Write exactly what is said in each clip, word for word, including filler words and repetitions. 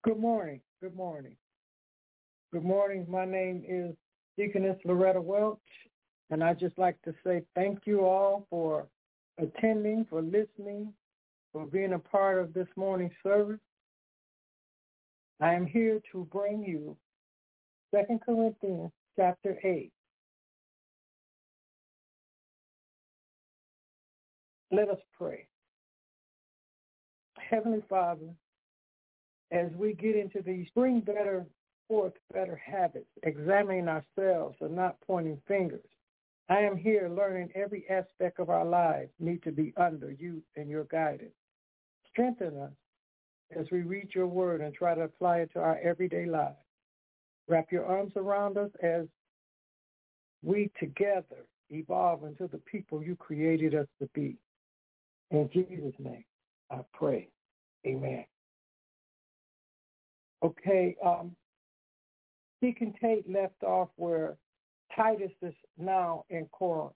Good morning. Good morning. Good morning. My name is Deaconess Loretta Welch, and I'd just like to say thank you all for attending, for listening, for being a part of this morning's service. I am here to bring you Second Corinthians chapter eight. Let us pray. Heavenly Father, as we get into these, bring better forth better habits, examining ourselves and not pointing fingers. I am here learning every aspect of our lives need to be under you and your guidance. Strengthen us as we read your word and try to apply it to our everyday lives. Wrap your arms around us as we together evolve into the people you created us to be. In Jesus' name, I pray. Amen. Okay, um, Deacon Tate left off where Titus is now in Corinth,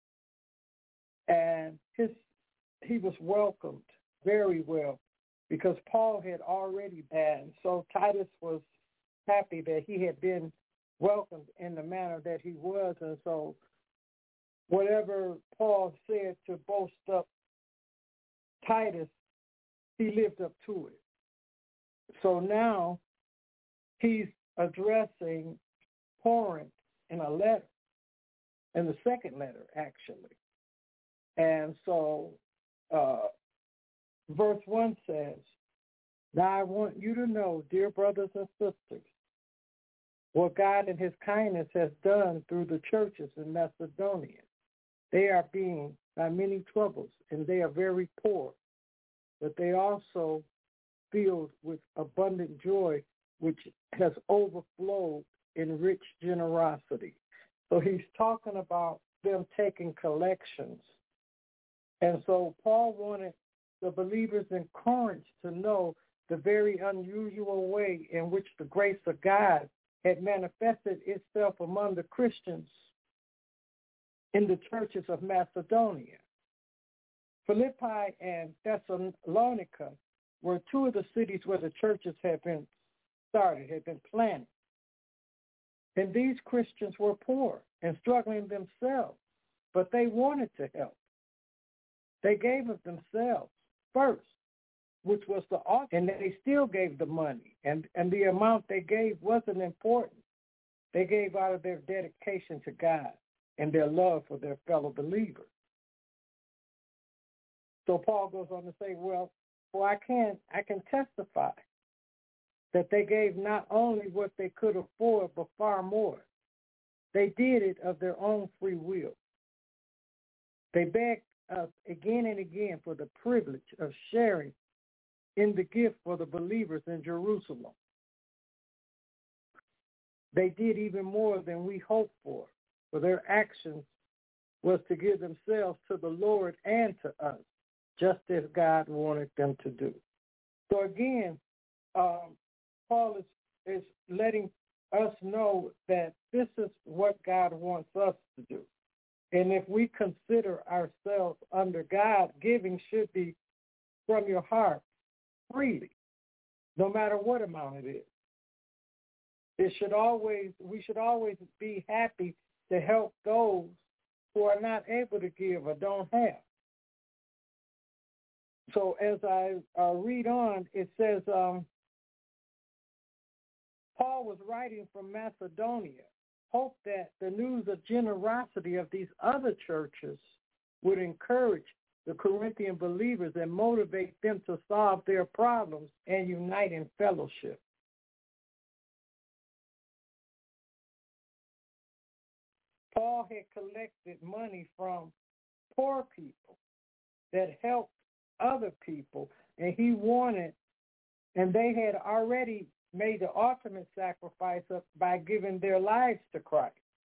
and his he was welcomed very well because Paul had already been. So Titus was happy that he had been welcomed in the manner that he was, and so whatever Paul said to boast up Titus, he lived up to it. So now he's addressing Corinth in a letter, in the second letter, actually. And so uh, verse one says, "Now I want you to know, dear brothers and sisters, what God in his kindness has done through the churches in Macedonia. They are being by many troubles, and they are very poor, but they also filled with abundant joy, which has overflowed in rich generosity." So he's talking about them taking collections. And so Paul wanted the believers in Corinth to know the very unusual way in which the grace of God had manifested itself among the Christians in the churches of Macedonia. Philippi and Thessalonica were two of the cities where the churches had been started, had been planted. And these Christians were poor and struggling themselves, but they wanted to help. They gave of themselves first, which was the offering, and they still gave the money. And, and the amount they gave wasn't important. They gave out of their dedication to God and their love for their fellow believers. So Paul goes on to say, well, well, I can I can testify that they gave not only what they could afford, but far more. They did it of their own free will. They begged us again and again for the privilege of sharing in the gift for the believers in Jerusalem. They did even more than we hoped for, for their actions was to give themselves to the Lord and to us, just as God wanted them to do. So again, um, Paul is, is letting us know that this is what God wants us to do. And if we consider ourselves under God, giving should be from your heart freely, no matter what amount it is. It should always, we should always be happy to help those who are not able to give or don't have. So as I uh, read on, it says, um, Paul was writing from Macedonia, hoped that the news of generosity of these other churches would encourage the Corinthian believers and motivate them to solve their problems and unite in fellowship. Paul had collected money from poor people that helped other people, and he wanted, and they had already made the ultimate sacrifice of, by giving their lives to Christ.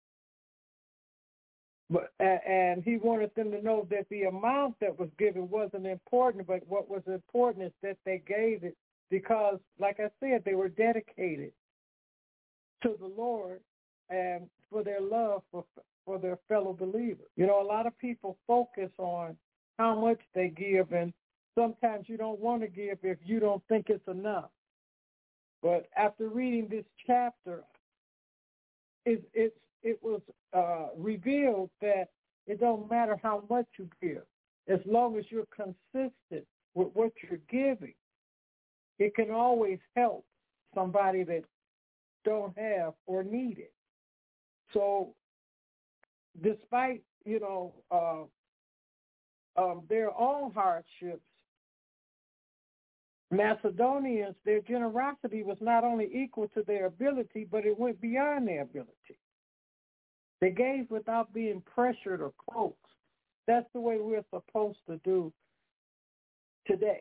But, and he wanted them to know that the amount that was given wasn't important, but what was important is that they gave it because, like I said, they were dedicated to the Lord and for their love for, for their fellow believers. You know, a lot of people focus on how much they give, and sometimes you don't want to give if you don't think it's enough. But after reading this chapter, it, it, it was uh, revealed that it don't matter how much you give, as long as you're consistent with what you're giving. It can always help somebody that don't have or need it. So despite, you know, uh, um, their own hardships, Macedonians, their generosity was not only equal to their ability, but it went beyond their ability. They gave without being pressured or coaxed. That's the way we're supposed to do today.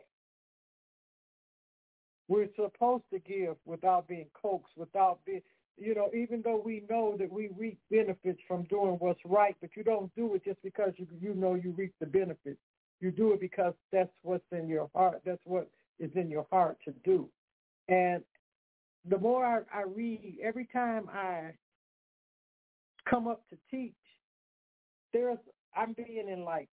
We're supposed to give without being coaxed, without being, you know, even though we know that we reap benefits from doing what's right, but you don't do it just because you you know you reap the benefits. You do it because that's what's in your heart. That's what is in your heart to do. And the more I, I read, every time I come up to teach, there's I'm being enlightened.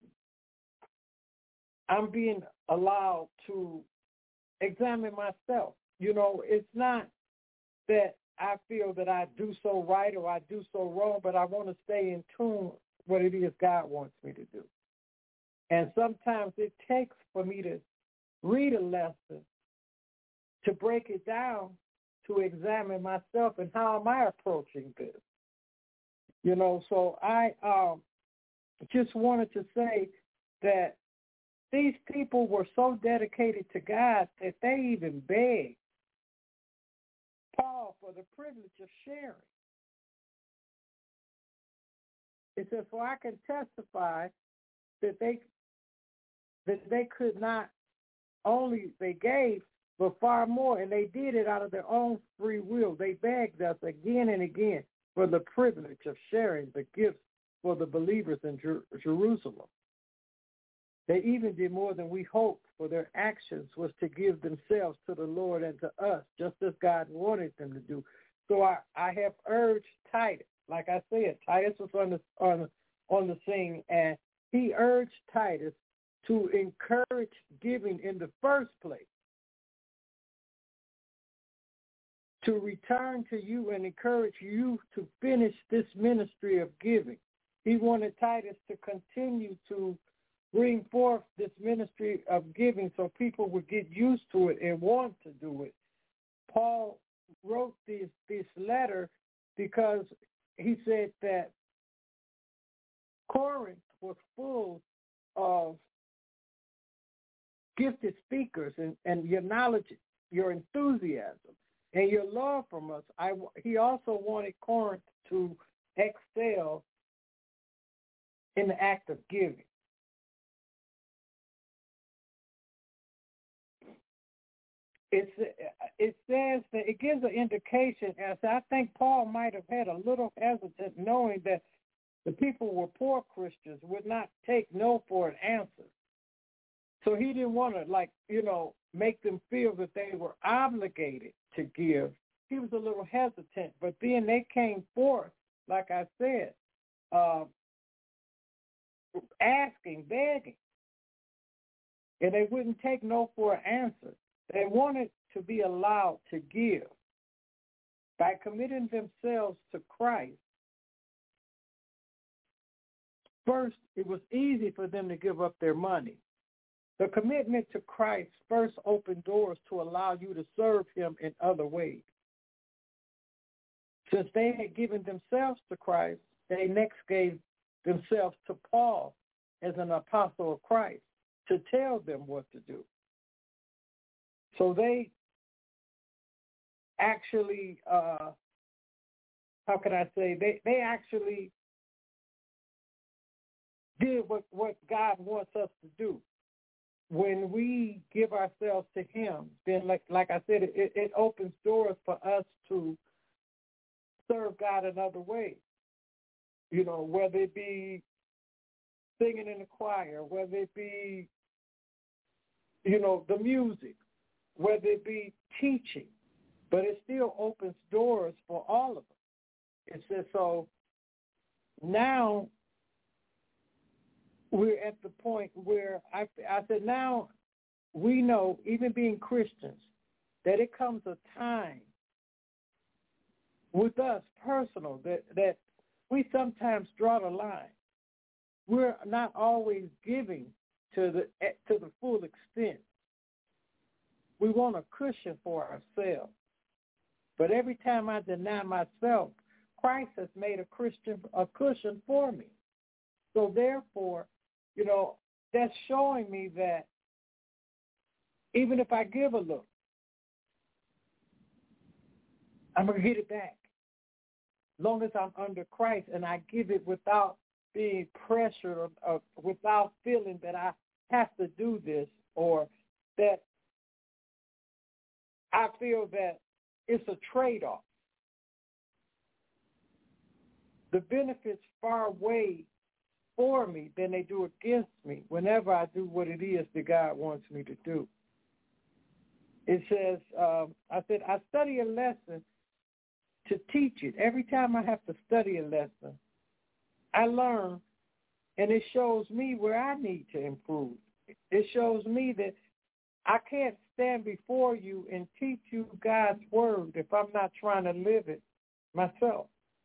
I'm being allowed to examine myself. You know, it's not that I feel that I do so right or I do so wrong, but I want to stay in tune with what it is God wants me to do. And sometimes it takes for me to read a lesson to break it down, to examine myself and how am I approaching this. You know, so I um, just wanted to say that these people were so dedicated to God that they even begged Paul for the privilege of sharing. It says, "For I can testify that they that they could not only they gave, but far more, and they did it out of their own free will. They begged us again and again for the privilege of sharing the gifts for the believers in Jer- Jerusalem. They even did more than we hoped, for their actions was to give themselves to the Lord and to us, just as God wanted them to do. So I, I have urged Titus, like I said, Titus was on the, on, on the scene, and he urged Titus to encourage giving in the first place, to return to you and encourage you to finish this ministry of giving. He wanted Titus to continue to bring forth this ministry of giving so people would get used to it and want to do it. Paul wrote this, this letter because he said that Corinth was full of gifted speakers and, and your knowledge, your enthusiasm, and your love from us. I, he also wanted Corinth to excel in the act of giving. It's, it says that it gives an indication, as I think Paul might have had a little hesitant knowing that the people were poor Christians, would not take no for an answer. So he didn't want to, like, you know, make them feel that they were obligated to give. He was a little hesitant, but then they came forth, like I said, uh, asking, begging, and they wouldn't take no for an answer. They wanted to be allowed to give. By committing themselves to Christ, first, it was easy for them to give up their money. The commitment to Christ first opened doors to allow you to serve him in other ways. Since they had given themselves to Christ, they next gave themselves to Paul as an apostle of Christ to tell them what to do. So they actually, uh, how can I say, they, they actually did what, what God wants us to do. When we give ourselves to him, then like like I said, it, it opens doors for us to serve God in other ways. You know, whether it be singing in the choir, whether it be, you know, the music, whether it be teaching, but it still opens doors for all of us. It says, so now we're at the point where I, I said, now we know, even being Christians, that it comes a time with us personal that, that we sometimes draw the line. We're not always giving to the to the full extent. We want a cushion for ourselves. But every time I deny myself, Christ has made a Christian a cushion for me. So therefore, you know, that's showing me that even if I give a little, I'm going to get it back. As long as I'm under Christ and I give it without being pressured or, or without feeling that I have to do this, or that I feel that it's a trade-off. The benefits far weigh for me than they do against me whenever I do what it is that God wants me to do. It says, um, I said, I study a lesson to teach it. Every time I have to study a lesson, I learn, and it shows me where I need to improve. It shows me that I can't stand before you and teach you God's word if I'm not trying to live it myself.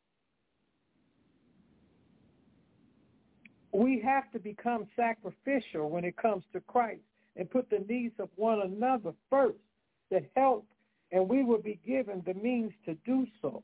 We have to become sacrificial when it comes to Christ and put the needs of one another first to help, and we will be given the means to do so.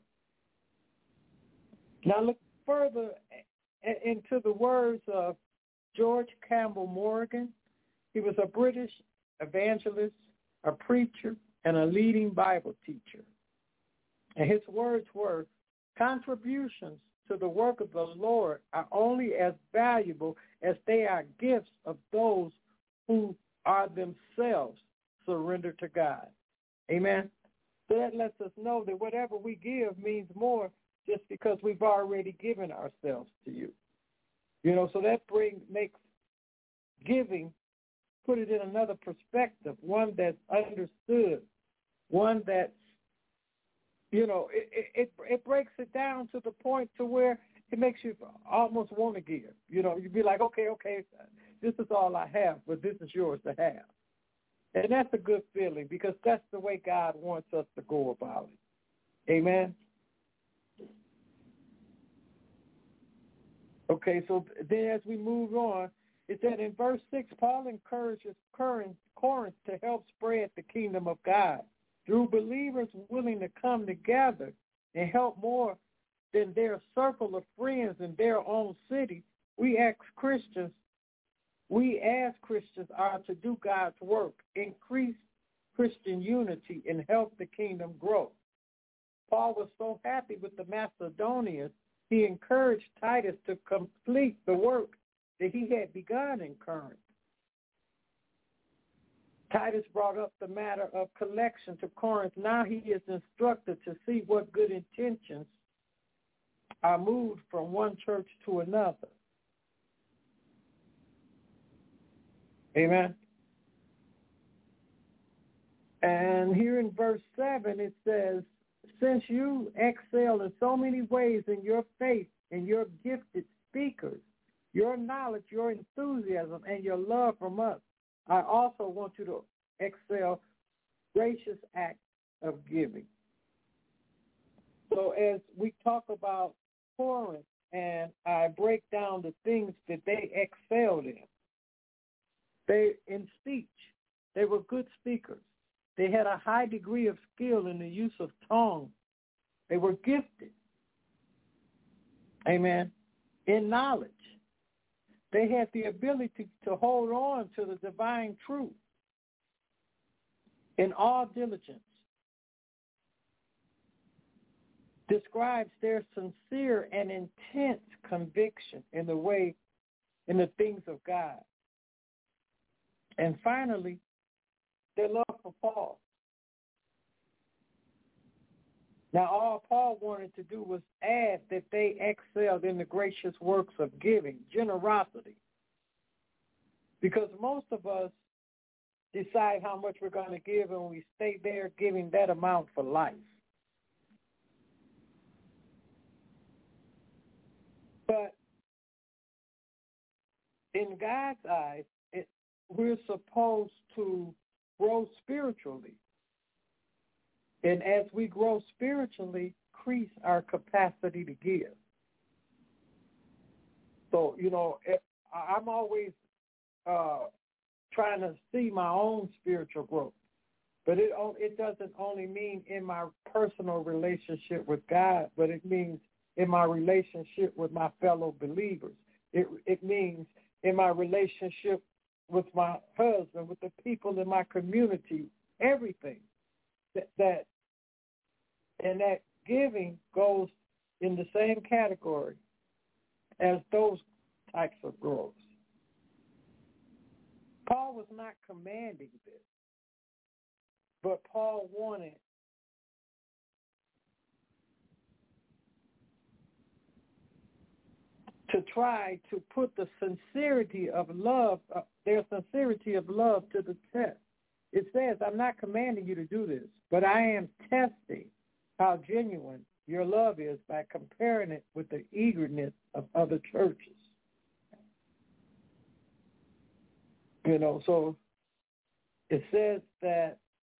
Now look further into the words of George Campbell Morgan. He was a British evangelist, a preacher, and a leading Bible teacher. And his words were, contributions to the work of the Lord are only as valuable as they are gifts of those who are themselves surrendered to God. Amen? So that lets us know that whatever we give means more just because we've already given ourselves to you. You know, so that brings makes giving, put it in another perspective, one that's understood, one that's, you know, it, it it breaks it down to the point to where it makes you almost want to give. You know, you'd be like, okay, okay, this is all I have, but this is yours to have. And that's a good feeling because that's the way God wants us to go about it. Amen? Okay, so then as we move on, it said in verse six, Paul encourages Corinth to help spread the kingdom of God through believers willing to come together and help more than their circle of friends in their own city. We ask Christians, we as Christians are to do God's work, increase Christian unity, and help the kingdom grow. Paul was so happy with the Macedonians, he encouraged Titus to complete the work that he had begun in Corinth. Titus brought up the matter of collection to Corinth. Now he is instructed to see what good intentions are moved from one church to another. Amen. And here in verse seven it says, since you excel in so many ways in your faith and your gifted speakers, your knowledge, your enthusiasm, and your love from us, I also want you to excel gracious acts of giving. So as we talk about Corinth and I break down the things that they excelled in, they in speech, they were good speakers. They had a high degree of skill in the use of tongues. They were gifted. Amen. In knowledge. They had the ability to hold on to the divine truth in all diligence. Describes their sincere and intense conviction in the way, in the things of God. And finally, their love for Paul. Now, all Paul wanted to do was add that they excelled in the gracious works of giving, generosity. Because most of us decide how much we're going to give and we stay there giving that amount for life. But in God's eyes, it, we're supposed to grow spiritually. And as we grow spiritually, increase our capacity to give. So, you know, I'm always uh, trying to see my own spiritual growth. But it it doesn't only mean in my personal relationship with God, but it means in my relationship with my fellow believers. It it means in my relationship with my husband, with the people in my community, everything. That, that and that giving goes in the same category as those types of growth. Paul was not commanding this. But Paul wanted to try to put the sincerity of love, uh, their sincerity of love to the test. It says, I'm not commanding you to do this, but I am testing how genuine your love is by comparing it with the eagerness of other churches. You know, so it says that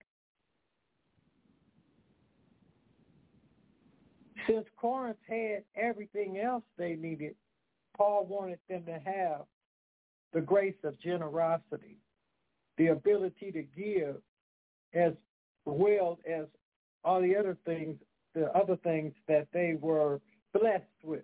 since Corinth had everything else they needed, Paul wanted them to have the grace of generosity, the ability to give as well as all the other things, the other things that they were blessed with.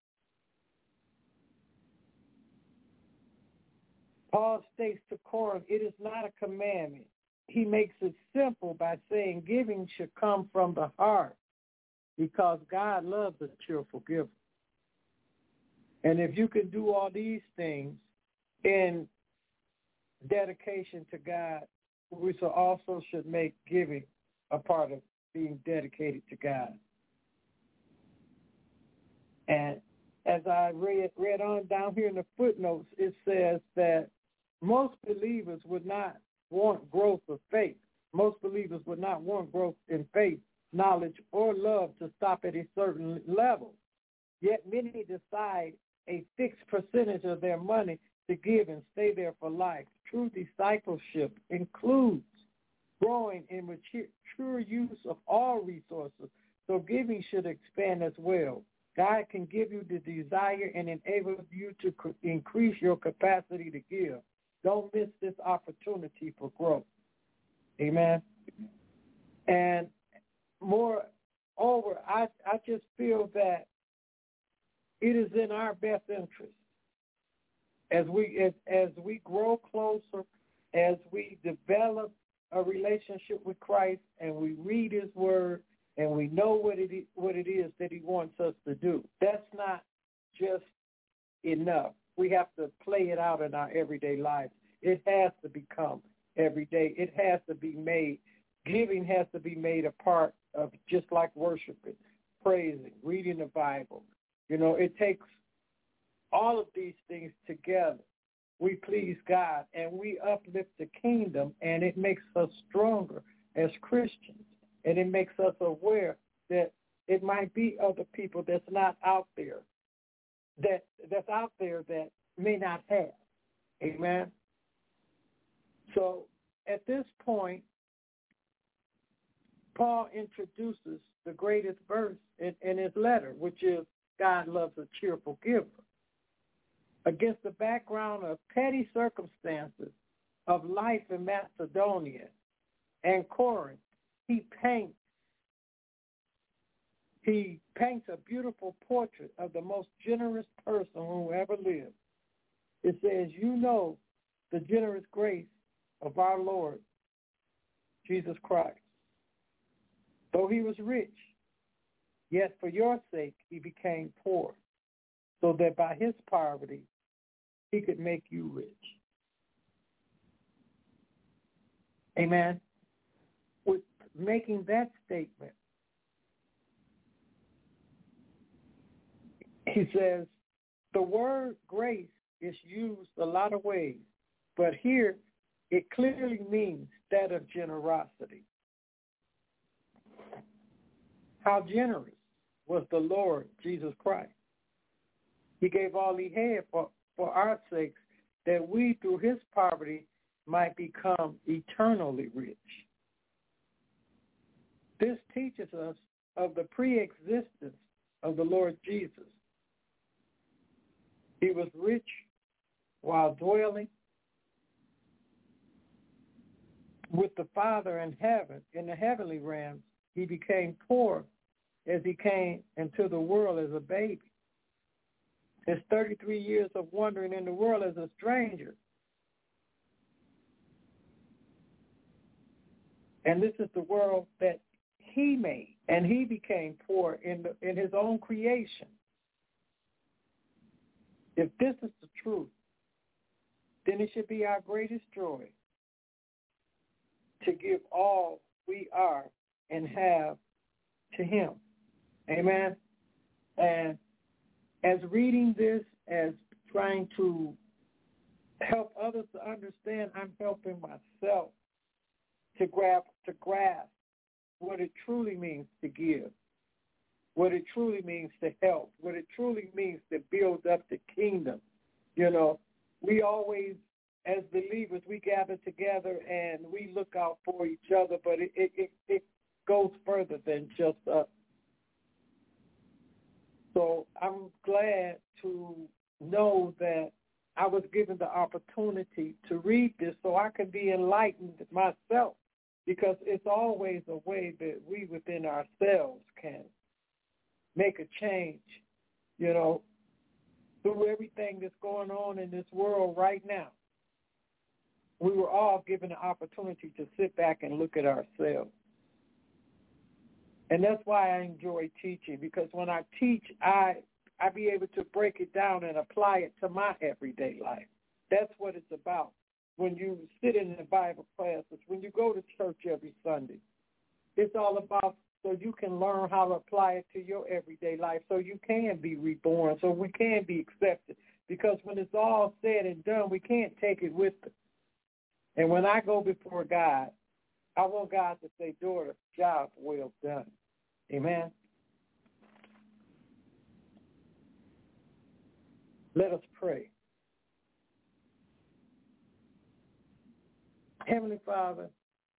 Paul states to Corinth, it is not a commandment. He makes it simple by saying giving should come from the heart, because God loves a cheerful giver. And if you can do all these things in dedication to God, we also should make giving a part of being dedicated to God. And as I read, read on down here in the footnotes, it says that most believers would not want growth of faith. Most believers would not want growth in faith, knowledge, or love to stop at a certain level. Yet many decide a fixed percentage of their money to give and stay there for life. True discipleship includes growing in mature use of all resources, so giving should expand as well. God can give you the desire and enable you to increase your capacity to give. Don't miss this opportunity for growth. Amen. And moreover, I, I just feel that it is in our best interest as we as, as we grow closer, as we develop a relationship with Christ, and we read His Word, and we know what it is, what it is that He wants us to do. That's not just enough. We have to play it out in our everyday lives. It has to become every day. It has to be made. Giving has to be made a part of, just like worshiping, praising, reading the Bible. You know, it takes all of these things together. We please God and we uplift the kingdom, and it makes us stronger as Christians. And it makes us aware that it might be other people that's not out there, that that's out there that may not have. Amen. So at this point, Paul introduces the greatest verse in, in his letter, which is God loves a cheerful giver. Against the background of petty circumstances of life in Macedonia and Corinth, he paints he paints a beautiful portrait of the most generous person who ever lived. It says, you know the generous grace of our Lord Jesus Christ. Though he was rich, yet for your sake he became poor, so that by his poverty he could make you rich. Amen. With making that statement, he says, the word grace is used a lot of ways, but here it clearly means that of generosity. How generous was the Lord Jesus Christ? He gave all he had for, for our sakes, that we through his poverty might become eternally rich. This teaches us of the pre-existence of the Lord Jesus. He was rich while dwelling with the Father in heaven, in the heavenly realms. He became poor as he came into the world as a baby. His thirty-three years of wandering in the world as a stranger. And this is the world that he made, and he became poor in the, in his own creation. If this is the truth, then it should be our greatest joy to give all we are and have to him. Amen. And as reading this, as trying to help others to understand, I'm helping myself to grab, to grasp what it truly means to give, what it truly means to help, what it truly means to build up the kingdom. You know, we always, as believers, we gather together and we look out for each other, but it, it, it, it goes further than just us. So I'm glad to know that I was given the opportunity to read this so I could be enlightened myself, because it's always a way that we within ourselves can make a change, you know, through everything that's going on in this world right now. We were all given the opportunity to sit back and look at ourselves. And that's why I enjoy teaching, because when I teach, I I be able to break it down and apply it to my everyday life. That's what it's about. When you sit in the Bible classes, when you go to church every Sunday, it's all about so you can learn how to apply it to your everyday life, so you can be reborn, so we can be accepted. Because when it's all said and done, we can't take it with us. And when I go before God, I want God to say, daughter, job well done. Amen. Let us pray. Heavenly Father,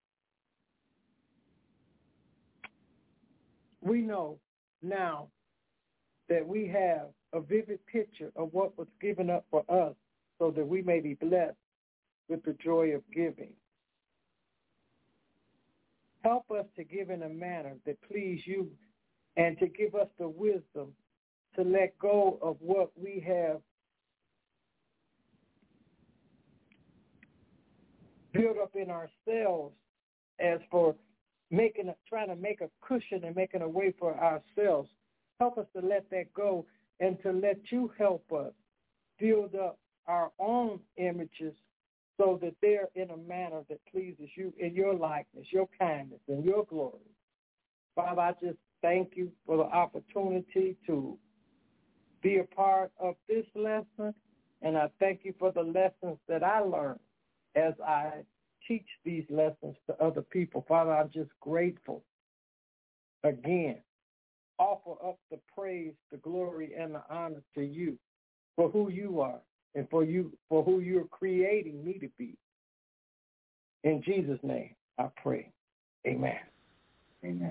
we know now that we have a vivid picture of what was given up for us so that we may be blessed with the joy of giving. Help us to give in a manner that please you, and to give us the wisdom to let go of what we have built up in ourselves as for making a, trying to make a cushion and making a way for ourselves. Help us to let that go and to let you help us build up our own images so that they're in a manner that pleases you in your likeness, your kindness, and your glory. Father, I just thank you for the opportunity to be a part of this lesson, and I thank you for the lessons that I learned as I teach these lessons to other people. Father, I'm just grateful. Again, offer up the praise, the glory, and the honor to you for who you are and for you for who you're creating me to be. In Jesus' name, I pray. Amen. Amen.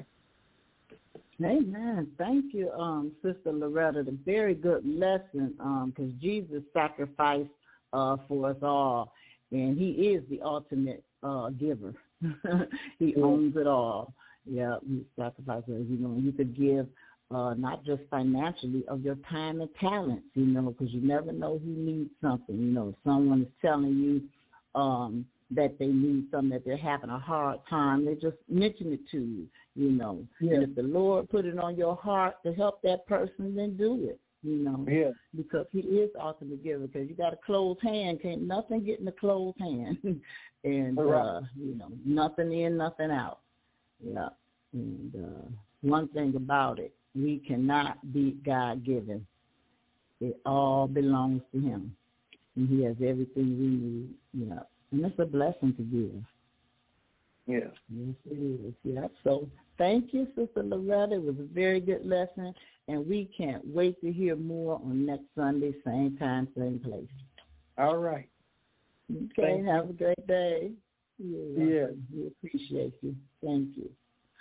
Amen. Thank you, um, Sister Loretta. A very good lesson, because um, Jesus sacrificed uh, for us all, and he is the ultimate uh, giver. He yeah. owns it all. Yeah, he sacrificed us. You know, you could give uh, not just financially, of your time and talents, you know, because you never know who needs something. You know, if someone is telling you um, that they need something, that they're having a hard time, they just mention it to you, you know. Yeah. And if the Lord put it on your heart to help that person, then do it, you know. Yeah. Because he is the ultimate giver, because you got a closed hand, can't nothing get in a closed hand. And, right. uh, you know, nothing in, nothing out. Yeah. And uh, one thing about it, we cannot be God-given. It all belongs to him. And he has everything we need, yeah. And it's a blessing to give. Yes. Yes, it is. Yeah. So thank you, Sister Loretta. It was a very good lesson, and we can't wait to hear more on next Sunday, same time, same place. All right. Okay. Thank have you. a great day. Yeah. We appreciate you. Thank you.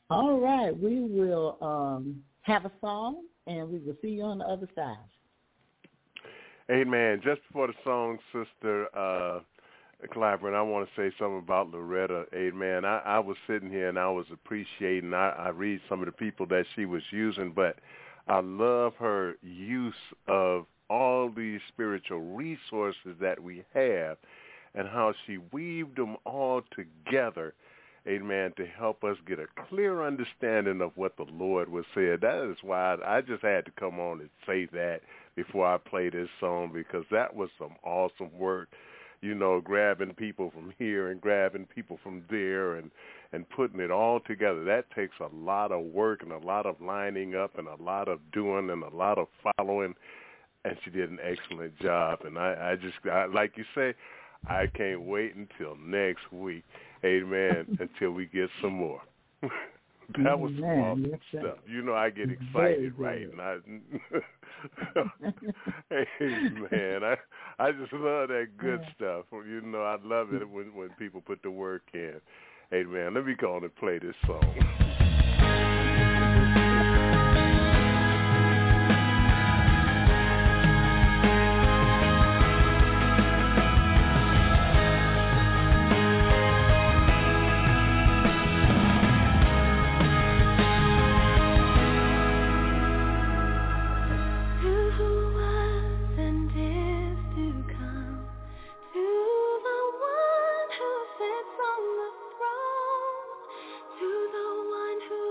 All right, we will um, have a song, and we will see you on the other side. Amen. Just before the song, Sister uh, Claiborne, I want to say something about Loretta. Amen. I, I was sitting here and I was appreciating, I, I read some of the people that she was using, but I love her use of all these spiritual resources that we have and how she weaved them all together, amen, to help us get a clear understanding of what the Lord was saying. That is why I just had to come on and say that before I play this song, because that was some awesome work, you know, grabbing people from here and grabbing people from there and, and putting it all together. That takes a lot of work and a lot of lining up and a lot of doing and a lot of following, and she did an excellent job. And I, I just, I, like you say, I can't wait until next week, amen, until we get some more. That was some awesome stuff. You know, I get excited, right? And I, hey, man, I I just love that good yeah. stuff. You know, I love it when when people put the work in. Hey, man, let me go on and play this song. To the one who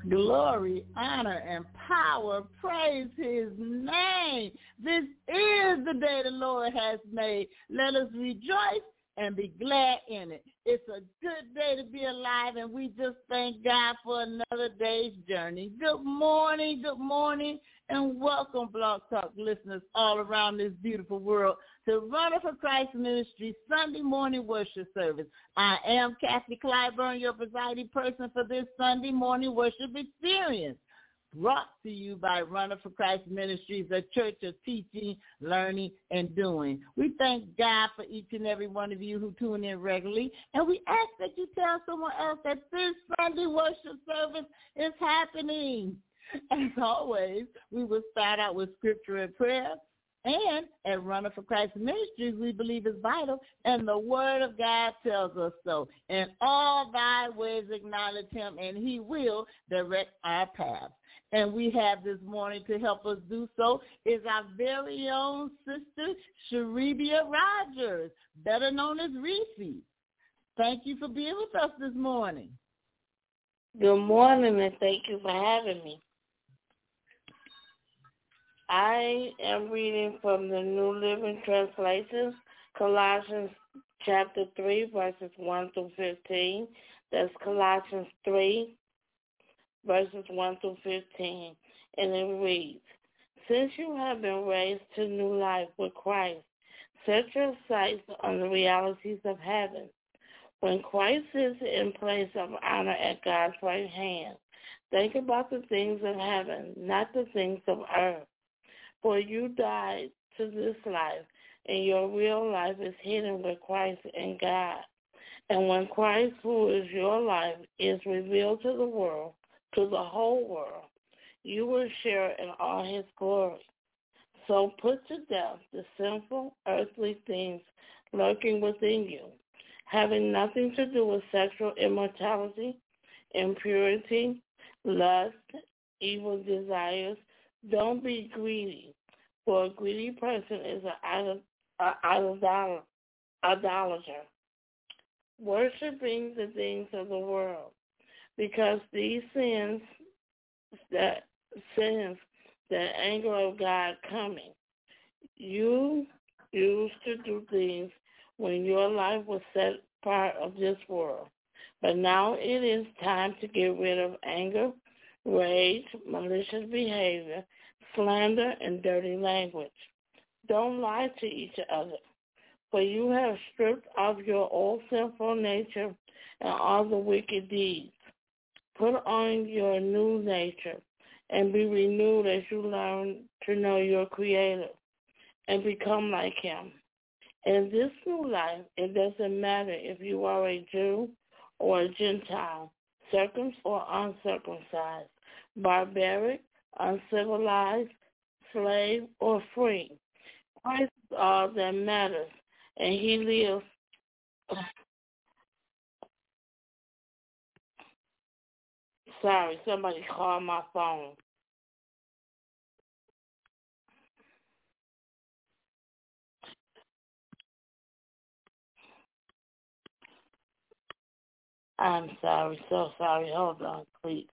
Glory, honor, and power. Praise his name. This is the day the Lord has made. Let us rejoice and be glad in it. It's a good day to be alive, and we just thank God for another day's journey. Good morning, good morning, and welcome, Blog Talk listeners all around this beautiful world to Runner for Christ Ministry Sunday morning worship service. I am Kathy Clyburn, your presiding person for this Sunday morning worship experience, brought to you by Runner for Christ Ministries, a church of teaching, learning, and doing. We thank God for each and every one of you who tune in regularly, and we ask that you tell someone else that this Sunday worship service is happening. As always, we will start out with scripture and prayer. And at Runner for Christ Ministries, we believe is vital, and the Word of God tells us so. In all thy ways acknowledge him, and he will direct our paths. And we have this morning to help us do so is our very own sister, Sharibia Rogers, better known as Reese. Thank you for being with us this morning. Good morning, and thank you for having me. I am reading from the New Living Translation, Colossians chapter three, verses one through fifteen. That's Colossians three, verses one through fifteen. And it reads, since you have been raised to new life with Christ, set your sights on the realities of heaven. When Christ is in place of honor at God's right hand, think about the things of heaven, not the things of earth. For you died to this life, and your real life is hidden with Christ in God. And when Christ, who is your life, is revealed to the world, to the whole world, you will share in all his glory. So put to death the sinful, earthly things lurking within you, having nothing to do with sexual immorality, impurity, lust, evil desires. Don't be greedy, for a greedy person is an idolater, idolater, worshiping the things of the world, because these sins, that sins, the anger of God coming. You used to do things when your life was set part of this world, but now it is time to get rid of anger, rage, malicious behavior, slander, and dirty language. Don't lie to each other, for you have stripped off your old sinful nature and all the wicked deeds. Put on your new nature and be renewed as you learn to know your Creator and become like him. In this new life, it doesn't matter if you are a Jew or a Gentile, circumcised or uncircumcised, barbaric, uncivilized, slave, or free. Christ is all that matters, and he lives. Sorry, somebody called my phone. I'm sorry, so sorry. Hold on, please.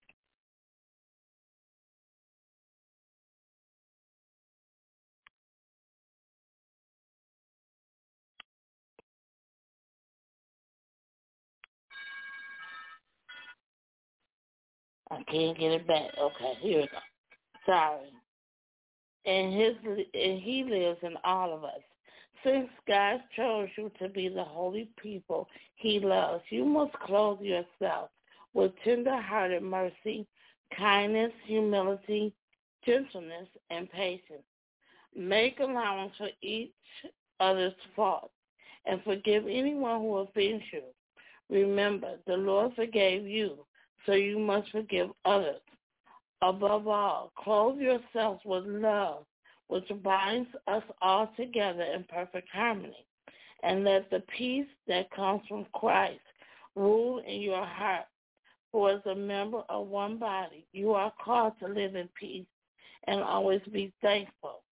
I can't get it back. Okay, here we go. Sorry. And his and he lives in all of us. Since God chose you to be the holy people he loves, you must clothe yourself with tender-hearted mercy, kindness, humility, gentleness, and patience. Make allowance for each other's faults and forgive anyone who offends you. Remember, the Lord forgave you, so you must forgive others. Above all, clothe yourselves with love, which binds us all together in perfect harmony. And let the peace that comes from Christ rule in your heart. For as a member of one body, you are called to live in peace and always be thankful.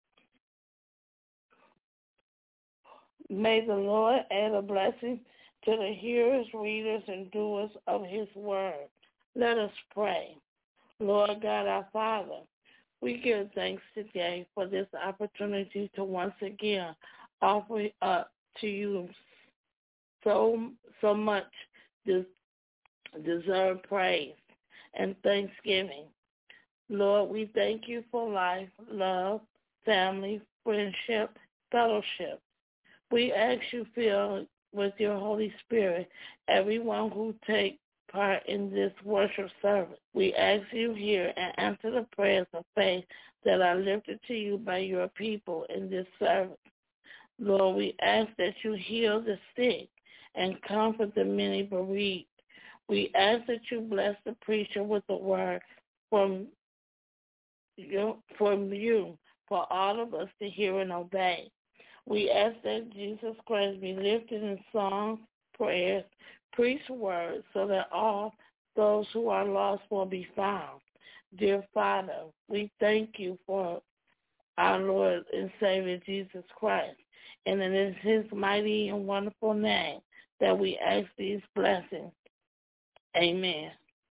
May the Lord add a blessing to the hearers, readers, and doers of his word. Let us pray. Lord God, our Father, we give thanks today for this opportunity to once again offer up to you so so much des- deserved praise and thanksgiving. Lord, we thank you for life, love, family, friendship, fellowship. We ask you fill with your Holy Spirit everyone who takes part in this worship service. We ask you hear and answer the prayers of faith that are lifted to you by your people in this service. Lord, we ask that you heal the sick and comfort the many bereaved. We ask that you bless the preacher with the word from you, from you for all of us to hear and obey. We ask that Jesus Christ be lifted in songs, prayers, preach words so that all those who are lost will be found. Dear Father, we thank you for our Lord and Savior Jesus Christ. And it is his mighty and wonderful name that we ask these blessings. Amen.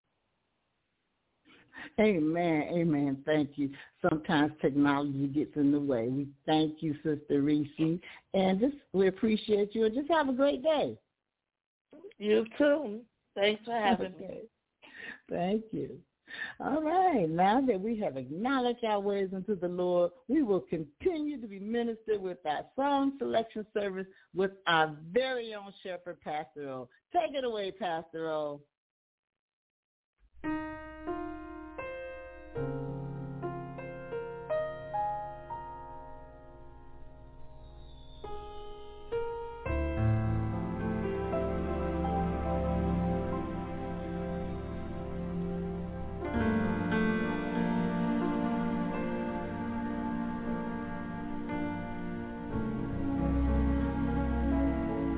Amen. Amen. Thank you. Sometimes technology gets in the way. We thank you, Sister Reese. And just we appreciate you. And just have a great day. You too. Thanks for having okay. me. Thank you. All right. Now that we have acknowledged our ways unto the Lord, we will continue to be ministered with our song selection service with our very own shepherd, Pastor O. Take it away, Pastor O.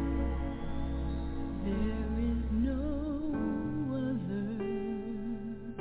There is no other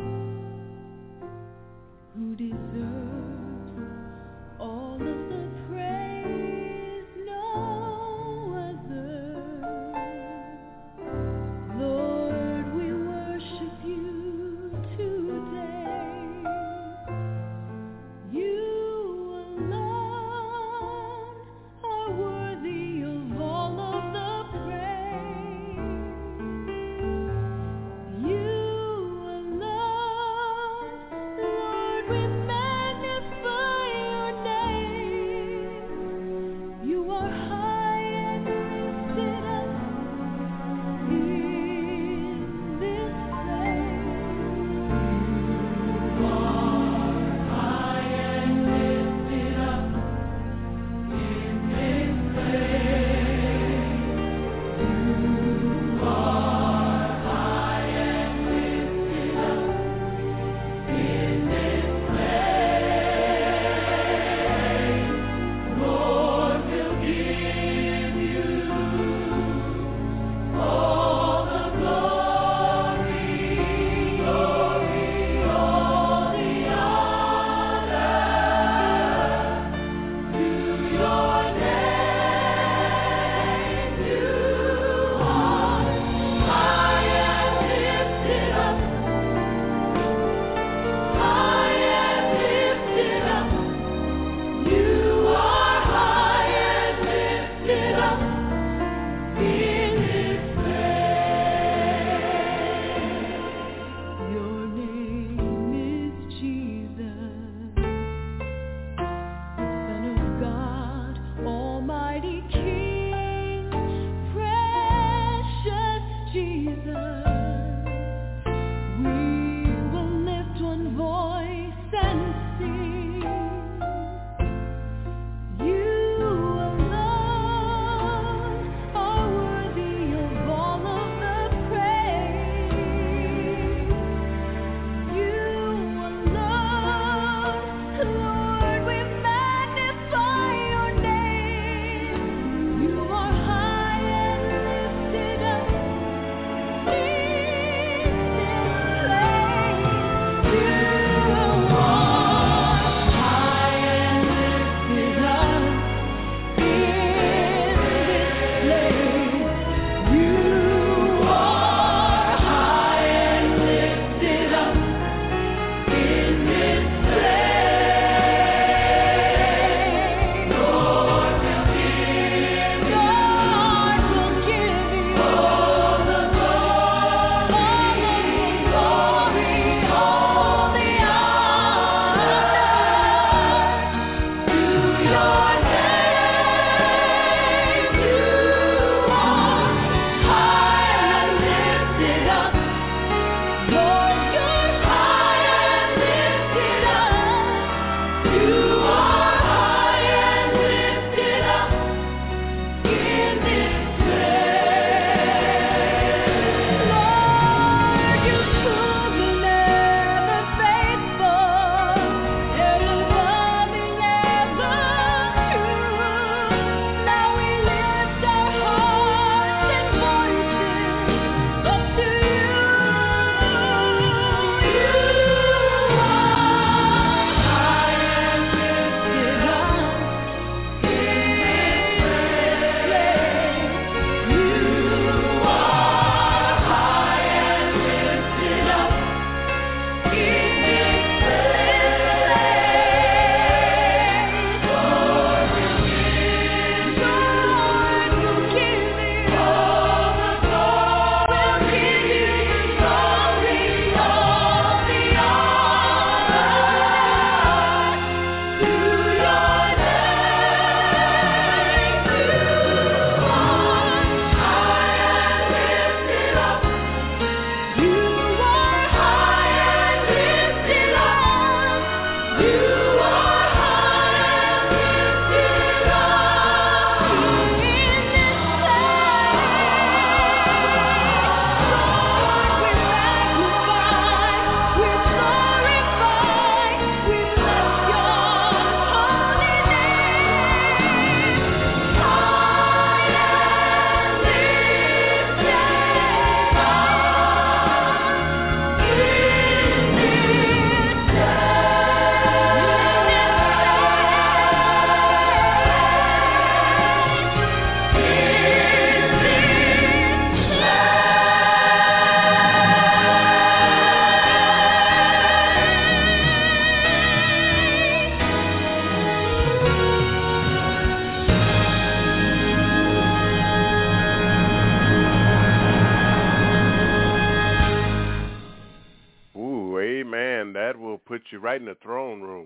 put you right in the throne room.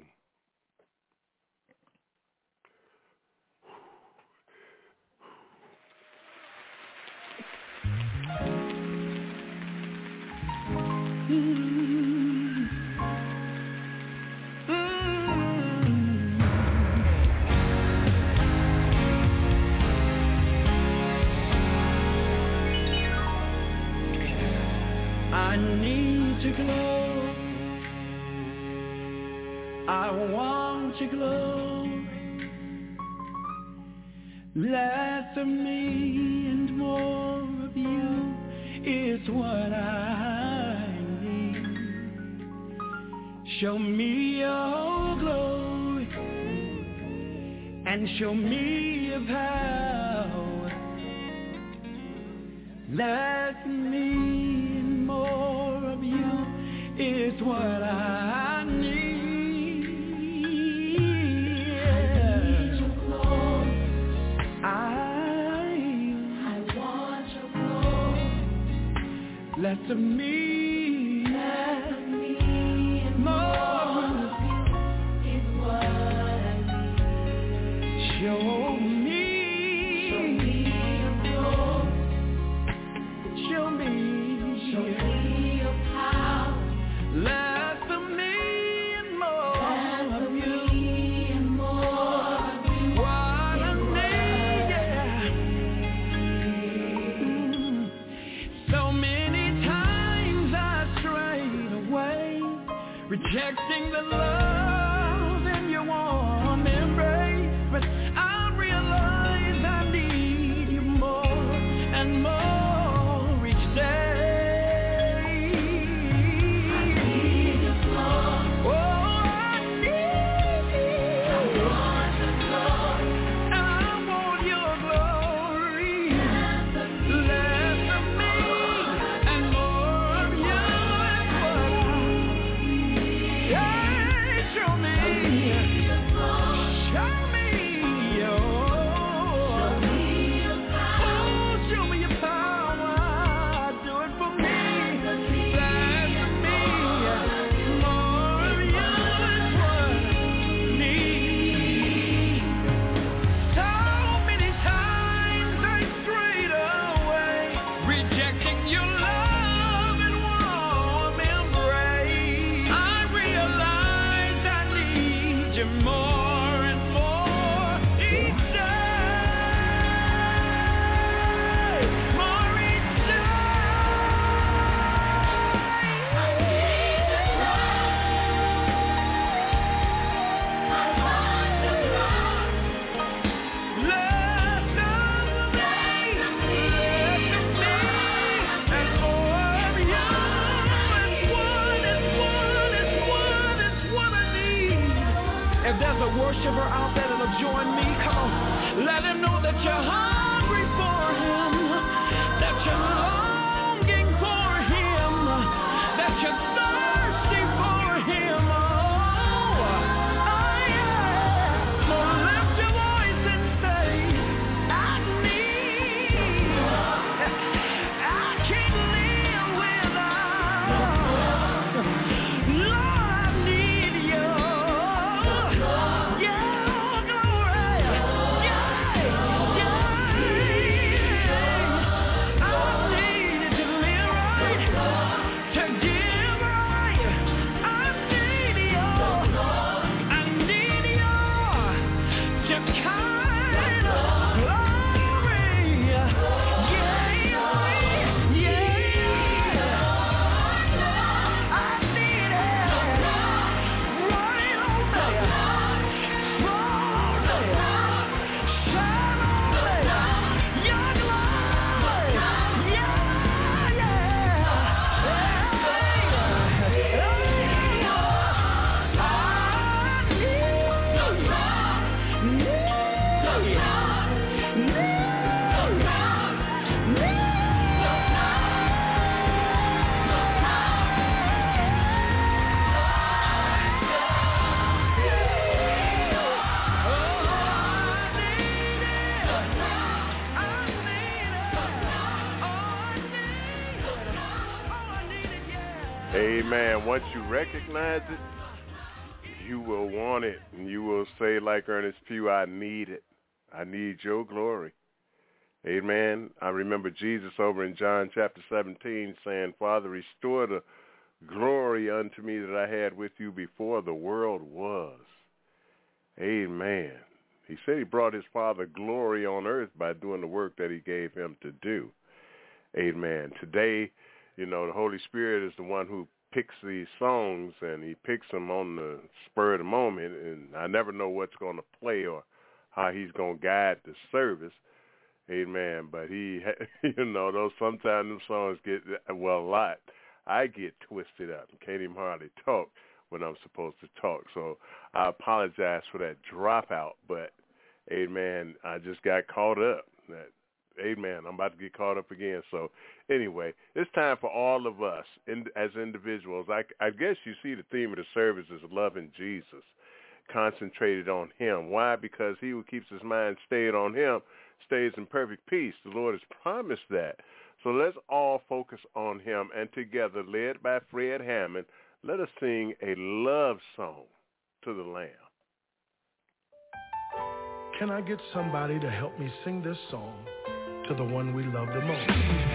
I need to glow. I want to glow. Less of me and more of you is what I need. Show me your glory and show me your power. Less of me and more of you is what I need. Less of me, less of me, and more of you is what I need. Show me, show me your glory. Show me, show me your power. Less of me and more less of you, and more of you. What I need, yeah. So many rejecting the love in your warm embrace, but I realize I need you more and more each day. I need your glory. Oh, I need you. I want your glory. I want your glory. Less of me, less of me and more of you is what I show me, show me your, show me your power. Oh, show me your power. Do it for me. Less of me, more of you is what I need. So many times I strayed away, rejecting your love and warm embrace. I realize I need you more and more each day, more each day. I need your love. I want your love. Less of me, less of me, and more of you. It's what, it's what, it's what, it's what I need. If there's a worshiper out there that'll join me, come on. Let him know that you're hungry for him, that you're longing for him, that you're thirsty for him. Oh, oh yeah. So lift your voice and say, I need, I can't live without. Lord, I need you. Yeah, glory. Yeah, yeah. I need to live right, to give right. I need you. I need you. To kind glory. Yeah, yeah, yeah. I need it. Right on there. Strong there. Shine on there. Your glory. Yeah, yeah. Amen. Once you recognize it, you will want it, and you will say like Ernest Pugh, I need it. I need your glory. Amen. I remember Jesus over in John chapter seventeen saying, Father, restore the glory unto me that I had with you before the world was. Amen. He said he brought his Father glory on earth by doing the work that he gave him to do. Amen. Today, you know, the Holy Spirit is the one who picks these songs, and he picks them on the spur of the moment, and I never know what's going to play or how he's going to guide the service. Amen. But he, you know, those sometimes them songs get, well, a lot. I get twisted up and can't even hardly talk when I'm supposed to talk. So I apologize for that dropout, but, amen, I just got caught up. That, amen, I'm about to get caught up again. So anyway, it's time for all of us in, as individuals. I, I guess you see the theme of the service is loving Jesus, concentrated on him. Why? Because he who keeps his mind stayed on him stays in perfect peace. The Lord has promised that. So let's all focus on him, and together, led by Fred Hammond, let us sing a love song to the Lamb. Can I get somebody to help me sing this song to the one we love the most?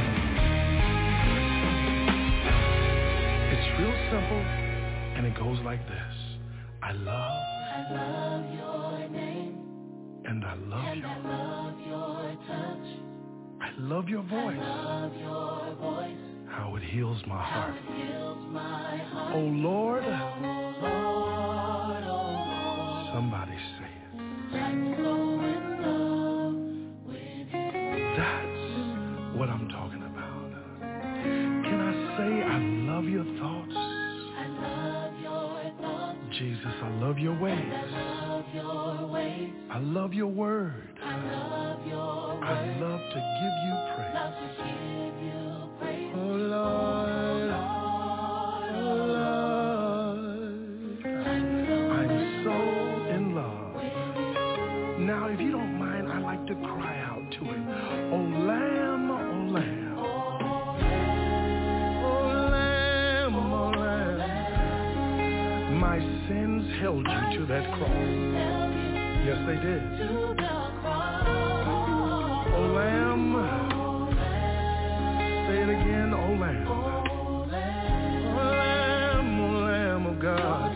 It's real simple, and it goes like this. I love, I love your name, and I love and you. I love your touch. I love your voice, I love your voice, how it heals my how heart. it heals my heart. Oh Lord, Oh Lord, oh Lord, somebody say it. I'm so in love with you. That's what I'm talking about. Can I say I love your thoughts? I love your thoughts. Jesus, I love your ways. I love your ways. I love your word. I love your word. I love to give you praise. Love to give you praise. Oh Lord, oh Lord, I'm so in love. Now, if you don't mind, I like to cry out to him. Oh Lamb, oh Lamb, oh Lamb, oh Lamb. My sins held you to that cross. Yes, they did. Oh Lamb, say it again, oh Lamb. Oh Lamb, oh Lamb of God.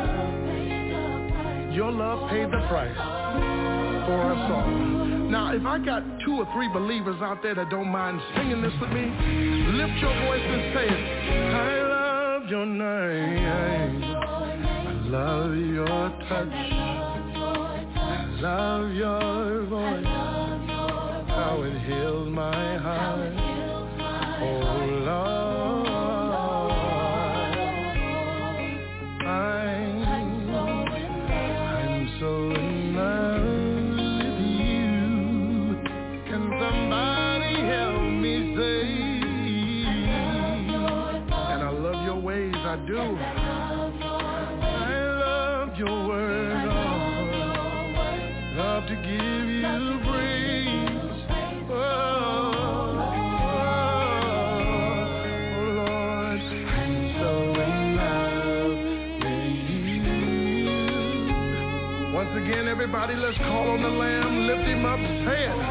Your love paid the price for us all. Now, if I got two or three believers out there that don't mind singing this with me, lift your voice and say it. I love your name. I love your touch. I love your voice. How it heals my heart. Oh Lord, I'm, I'm so in love with you. Can somebody help me say? And I love your ways, I do. I love your word, oh, love to give you praise. Again, everybody, let's call on the Lamb, lift him up, say it.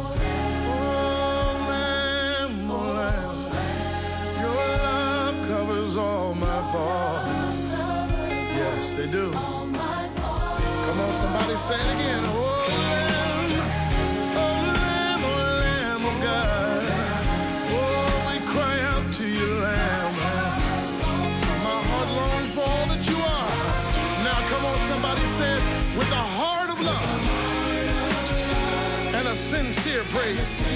Oh, Lamb, oh, Lamb, your love covers all my faults. Yes, they do. Come on, somebody say it again. Oh, Lamb, oh, Lamb, oh, Lamb of God. Oh, we cry out to you, Lamb. My heart longs for all that you are. Now, come on, somebody say it. With a heart of love and a sincere praise,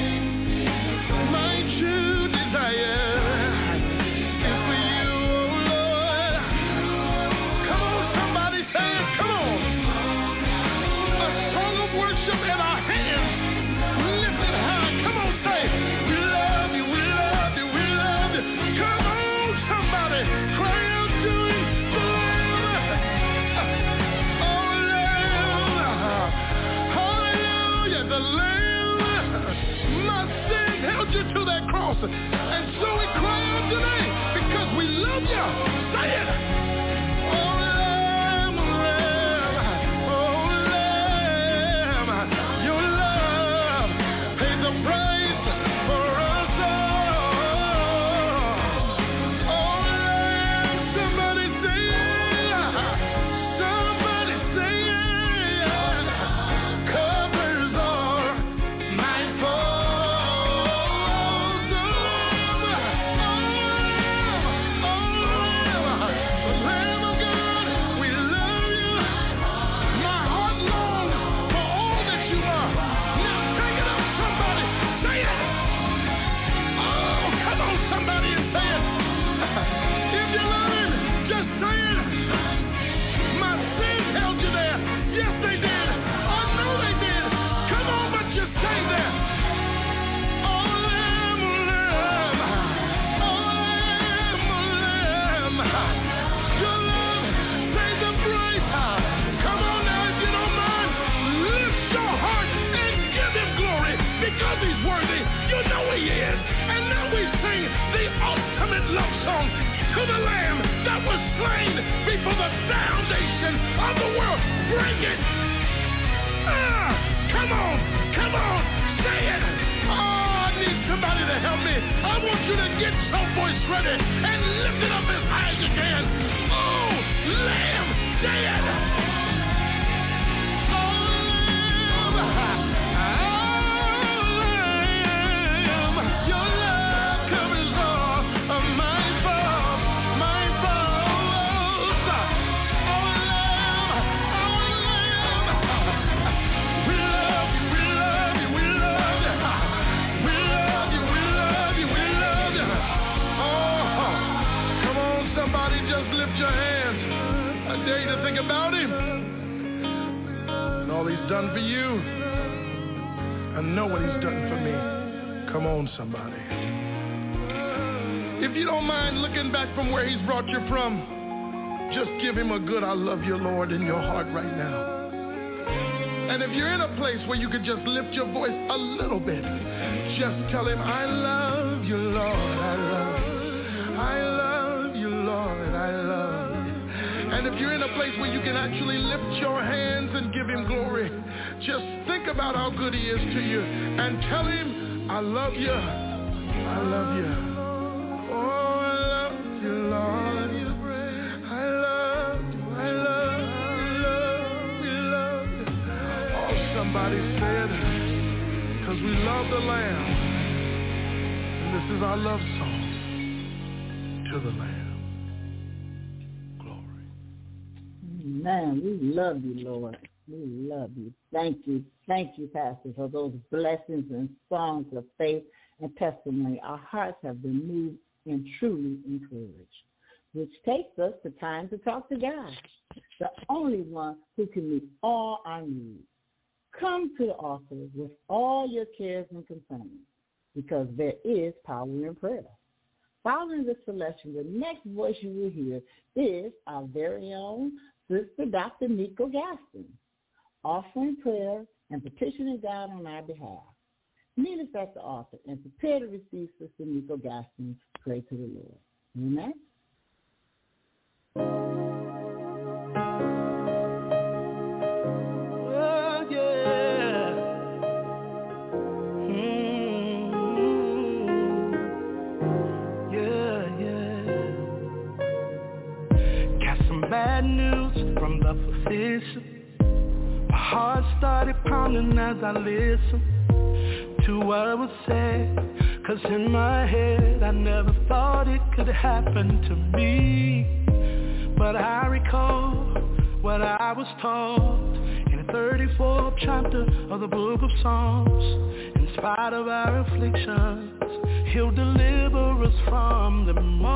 my true desire is for you, oh Lord. Come on, somebody say it, come on. A song of worship in our hands, lifted high. Come on, say it. We love you, we love you, we love you. Come on, somebody, cry out to him. The Lamb, my sin held you to that cross, and so we cry out today because we love you. Say it. Oh, Lamb, love song to the Lamb that was slain before the foundation of the world. Bring it. Ah, come on, come on, say it. Oh, I need somebody to help me. I want you to get your voice ready and lift it up as high as you can. Oh, Lamb, say it. Think about him and all he's done for you. I know what he's done for me. Come on, somebody. If you don't mind looking back from where he's brought you from, just give him a good I love you, Lord, in your heart right now. And if you're in a place where you could just lift your voice a little bit, just tell him, I love you, Lord, I love you. I love you, Lord, I love you. And if you're in a place where you can actually lift your hands and give him glory, just think about how good he is to you and tell him, I love you, I love you. Oh, I love you, Lord. I love you, I love you, love you, love you. Oh, somebody said, because we love the Lamb. And this is our love song to the Lamb. Man, we love you, Lord. We love you. Thank you. Thank you, Pastor, for those blessings and songs of faith and testimony. Our hearts have been moved and truly encouraged, which takes us to time to talk to God, the only one who can meet all our needs. Come to the altar with all your cares and concerns, because there is power in prayer. Following this selection, the next voice you will hear is our very own Sister Doctor Nico Gaston, offering prayer and petitioning God on our behalf. Meet us at the altar and prepare to receive Sister Nico Gaston. Pray to the Lord. Amen. Oh, yeah. Mm-hmm. Yeah, yeah. Got some bad news from the physician. My heart started pounding as I listened to what was said, 'cause in my head I never thought it could happen to me. But I recall what I was taught in the thirty-fourth chapter of the book of Psalms. In spite of our afflictions, he'll deliver us from them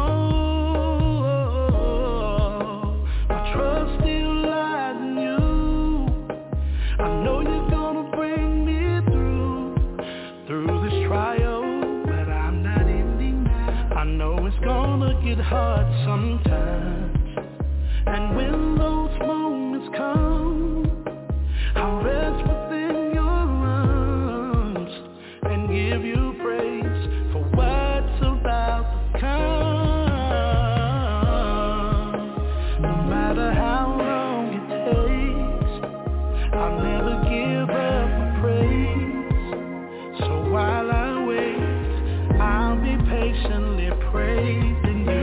all. My trust still lies in you. I know you're gonna bring me through, through this trial, but I'm not ending now. I know it's gonna get hard sometimes, and when those moments come, I'll rest within your arms and give you praise for what's about to come. No matter how long it takes, I'll never give up my praise. So while I wait, I'll be patiently praising you.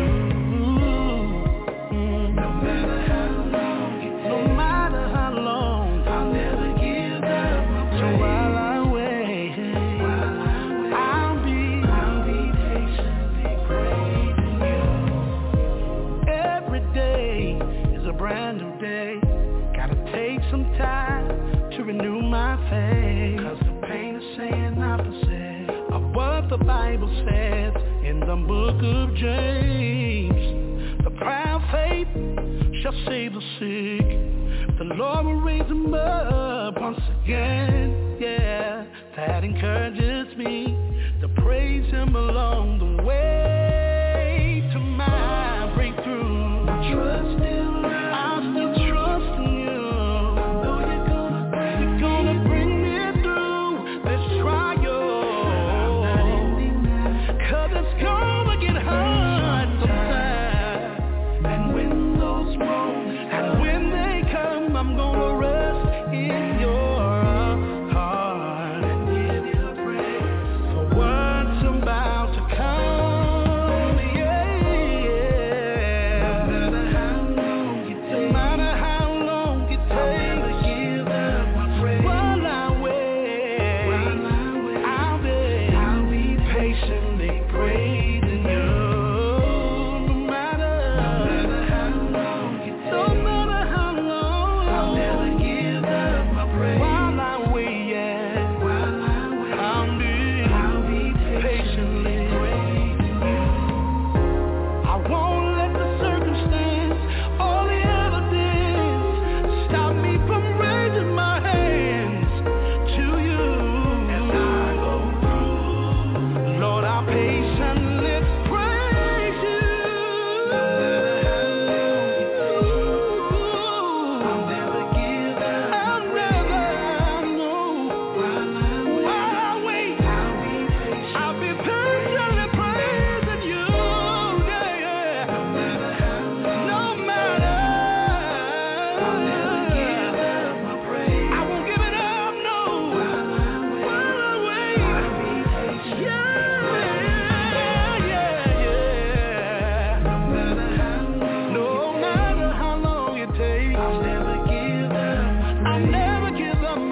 No matter how long it takes, no matter how long, I'll never give up my praise. So while I wait, I'll be, I'll be patiently praising you. Every day is a brand new day. Gotta take some time to renew my faith, 'cause the pain is saying opposite of what the Bible says in the book of James. The proud faith shall save the sick. The Lord will raise them up once again. Yeah, that encourages me to praise him along the way to my breakthrough. My trust still lies. I'm still trusting you. I know you're gonna bring, you're gonna bring me through this trial. 'Cause it's gonna get hard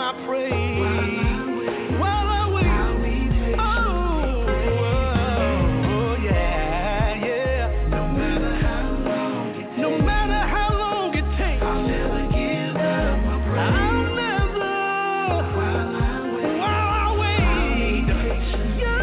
my praise. While I wait, oh, oh, yeah, yeah. No matter how long it takes, no matter how long it takes, I'll never give up my praise. I'll never, while I wait, while I wait, yeah,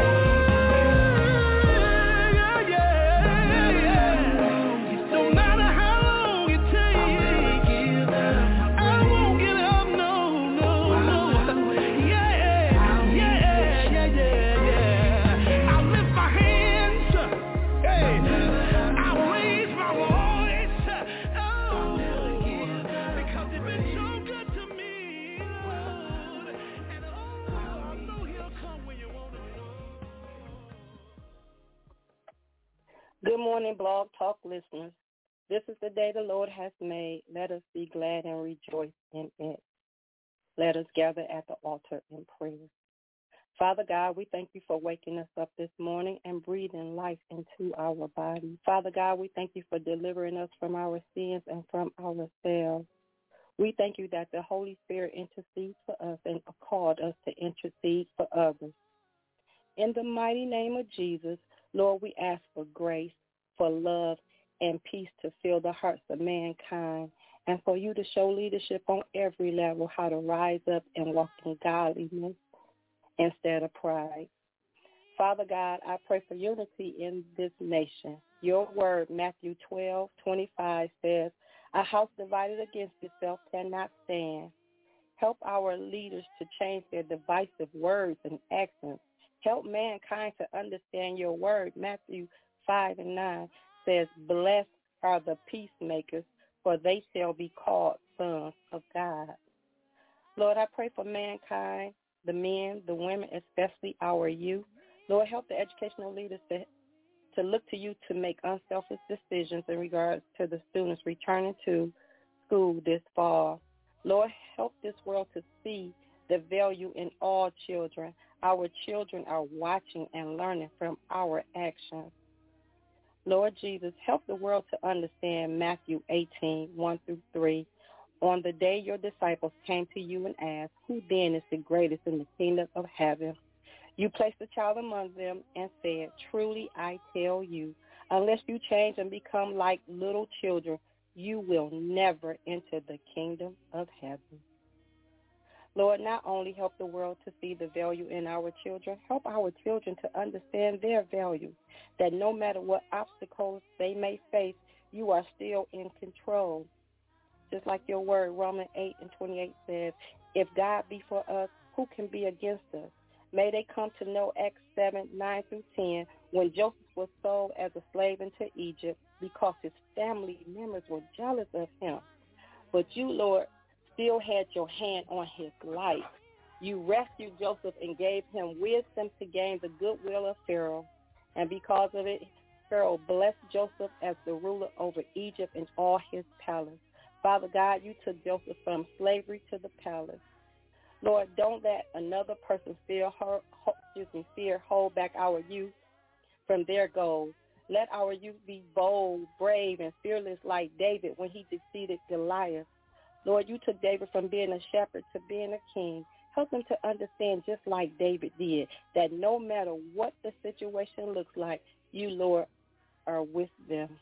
yeah, yeah, yeah. No matter how long it takes, I'll never give up. I won't give up, no, no, no. Yeah, yeah, yeah, yeah, yeah. I lift my hands, hey, I raise my voice, oh, because you've been so good to me, Lord. And oh, I know he'll come when you want him to. Good morning, Blog Talk listeners. This is the day the Lord has made. Let us be glad and rejoice in it. Let us gather at the altar in prayer. Father God, we thank you for waking us up this morning and breathing life into our body. Father God, we thank you for delivering us from our sins and from ourselves. We thank you that the Holy Spirit intercedes for us and called us to intercede for others. In the mighty name of Jesus, Lord, we ask for grace, for love, and peace to fill the hearts of mankind, and for you to show leadership on every level how to rise up and walk in godliness instead of pride. Father God, I pray for unity in this nation. Your word, Matthew twelve twenty-five, says, a house divided against itself cannot stand. Help our leaders to change their divisive words and accents. Help mankind to understand your word. Matthew five and nine says, blessed are the peacemakers, for they shall be called sons of God. Lord, I pray for mankind, the men, the women, especially our youth. Lord, help the educational leaders to, to look to you to make unselfish decisions in regards to the students returning to school this fall. Lord, help this world to see the value in all children. Our children are watching and learning from our actions. Lord Jesus, help the world to understand Matthew eighteen, one through three. On the day your disciples came to you and asked, who then is the greatest in the kingdom of heaven? You placed a child among them and said, truly I tell you, unless you change and become like little children, you will never enter the kingdom of heaven. Lord, not only help the world to see the value in our children, help our children to understand their value, that no matter what obstacles they may face, you are still in control. Just like your word, Romans eight and twenty-eight says, if God be for us, who can be against us? May they come to know Acts seven, nine through ten, when Joseph was sold as a slave into Egypt because his family members were jealous of him. But you, Lord, still had your hand on his life. You rescued Joseph and gave him wisdom to gain the goodwill of Pharaoh. And because of it, Pharaoh blessed Joseph as the ruler over Egypt and all his palace. Father God, you took Joseph from slavery to the palace. Lord, don't let another person fear, excuse me, fear hold back our youth from their goals. Let our youth be bold, brave, and fearless like David when he defeated Goliath. Lord, you took David from being a shepherd to being a king. Help them to understand, just like David did, that no matter what the situation looks like, you, Lord, are with them.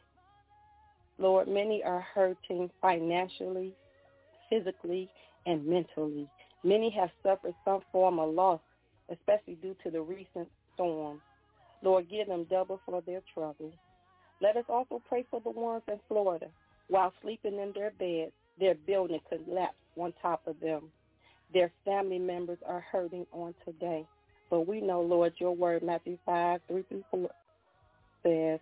Lord, many are hurting financially, physically, and mentally. Many have suffered some form of loss, especially due to the recent storms. Lord, give them double for their trouble. Let us also pray for the ones in Florida. While sleeping in their beds, their building collapsed on top of them. Their family members are hurting on today. But we know, Lord, your word, Matthew five, three through four, says,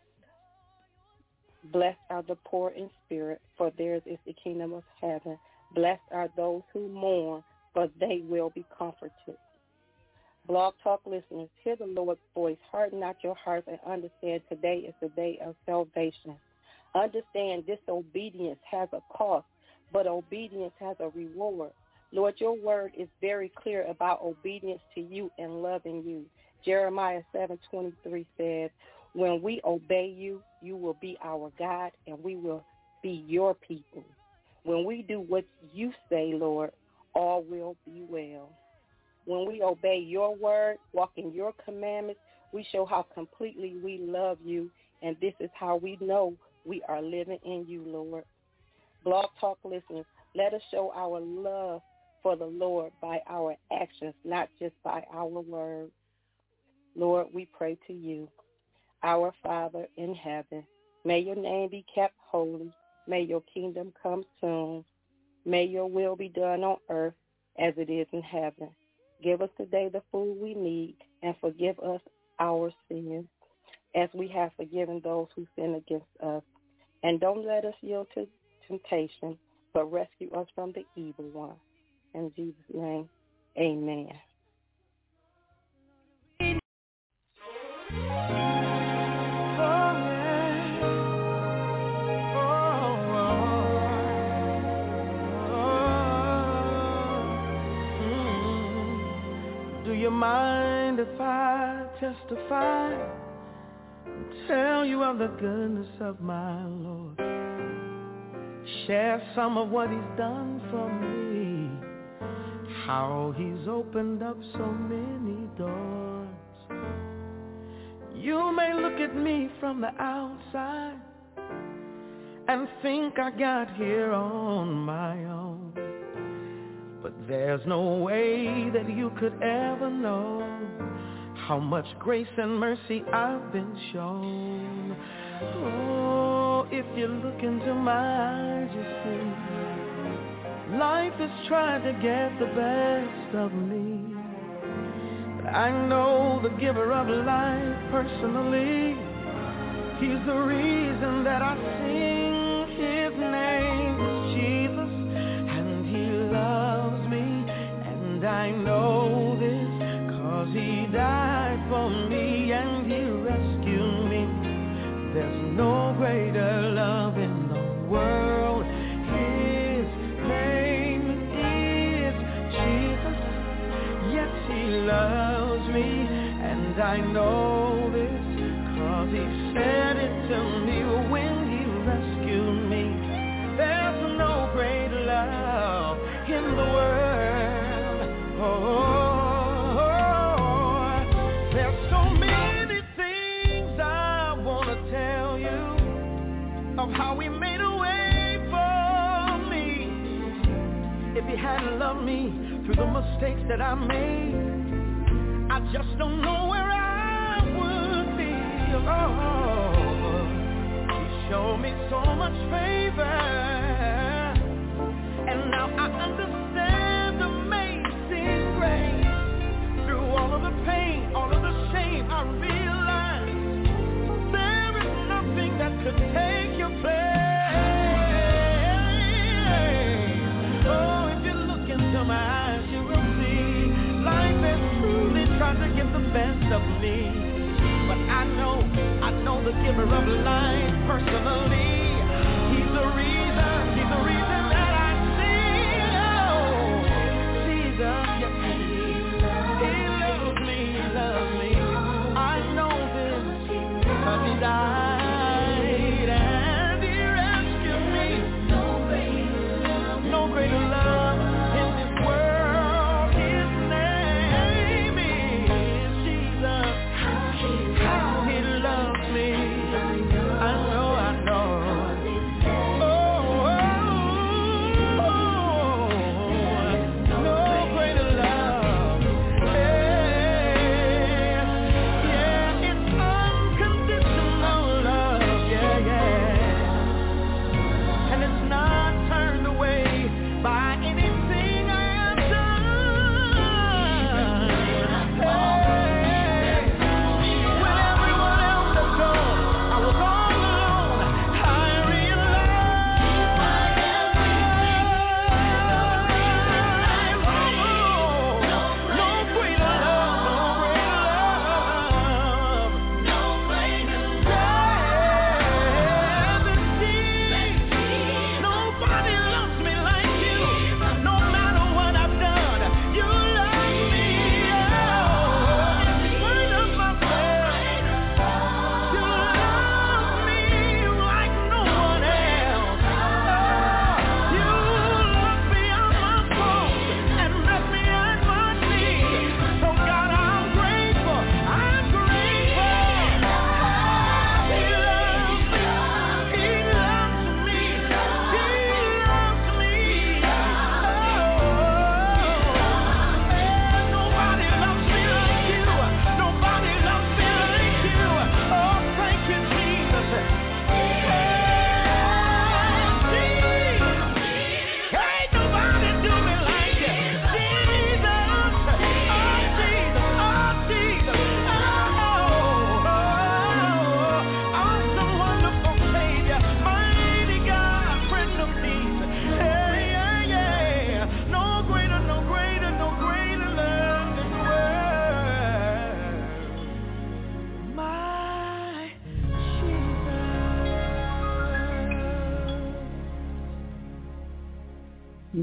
blessed are the poor in spirit, for theirs is the kingdom of heaven. Blessed are those who mourn, for they will be comforted. Blog Talk listeners, hear the Lord's voice. Harden not your hearts and understand today is the day of salvation. Understand disobedience has a cost, but obedience has a reward. Lord, your word is very clear about obedience to you and loving you. Jeremiah seven twenty-three says, when we obey you, you will be our God, and we will be your people. When we do what you say, Lord, all will will be well. When we obey your word, walk in your commandments, we show how completely we love you, and this is how we know we are living in you, Lord. Blog Talk listeners, let us show our love for the Lord by our actions, not just by our words. Lord, we pray to you. Our Father in heaven, may your name be kept holy. May your kingdom come soon. May your will be done on earth as it is in heaven. Give us today the food we need, and forgive us our sins as we have forgiven those who sin against us. And don't let us yield to temptation, but rescue us from the evil one. In Jesus' name, amen. Do you mind if I testify and tell you of the goodness of my Lord? Share some of what he's done for me, how he's opened up so many doors. You may look at me from the outside and think I got here on my own, but there's no way that you could ever know how much grace and mercy I've been shown. Oh, if you look into my eyes, you see, life has tried to get the best of me. But I know the giver of life personally. He's the reason that I sing. His name is Jesus, and he loves me, and I know this, 'cause he died for me and he rescued me. There's no greater love in the world. His name is Jesus. Yes, he loves me, and I know this, 'cause he said it to me when he rescued me. There's no greater love in the world. Oh, oh, oh. There's so many things I want to tell you of how he made a way for me. If he hadn't loved me through the mistakes that I made, I just don't know where I would be. Oh, he showed me so much favor, and now I understand amazing grace. Through all of the pain, all of the shame, I realize there is nothing that could take your place. Oh, if you look into my eyes, you will see life has truly tried to get the best of me. But I know, I know the giver of life personally. He's the reason, he's the reason that I sing. Oh, Jesus, yes, he, he loves me, he loves me. I know this, 'cause he died and he rescued me. No greater love in this world. His name is Jesus. How he loves me. I know, I know.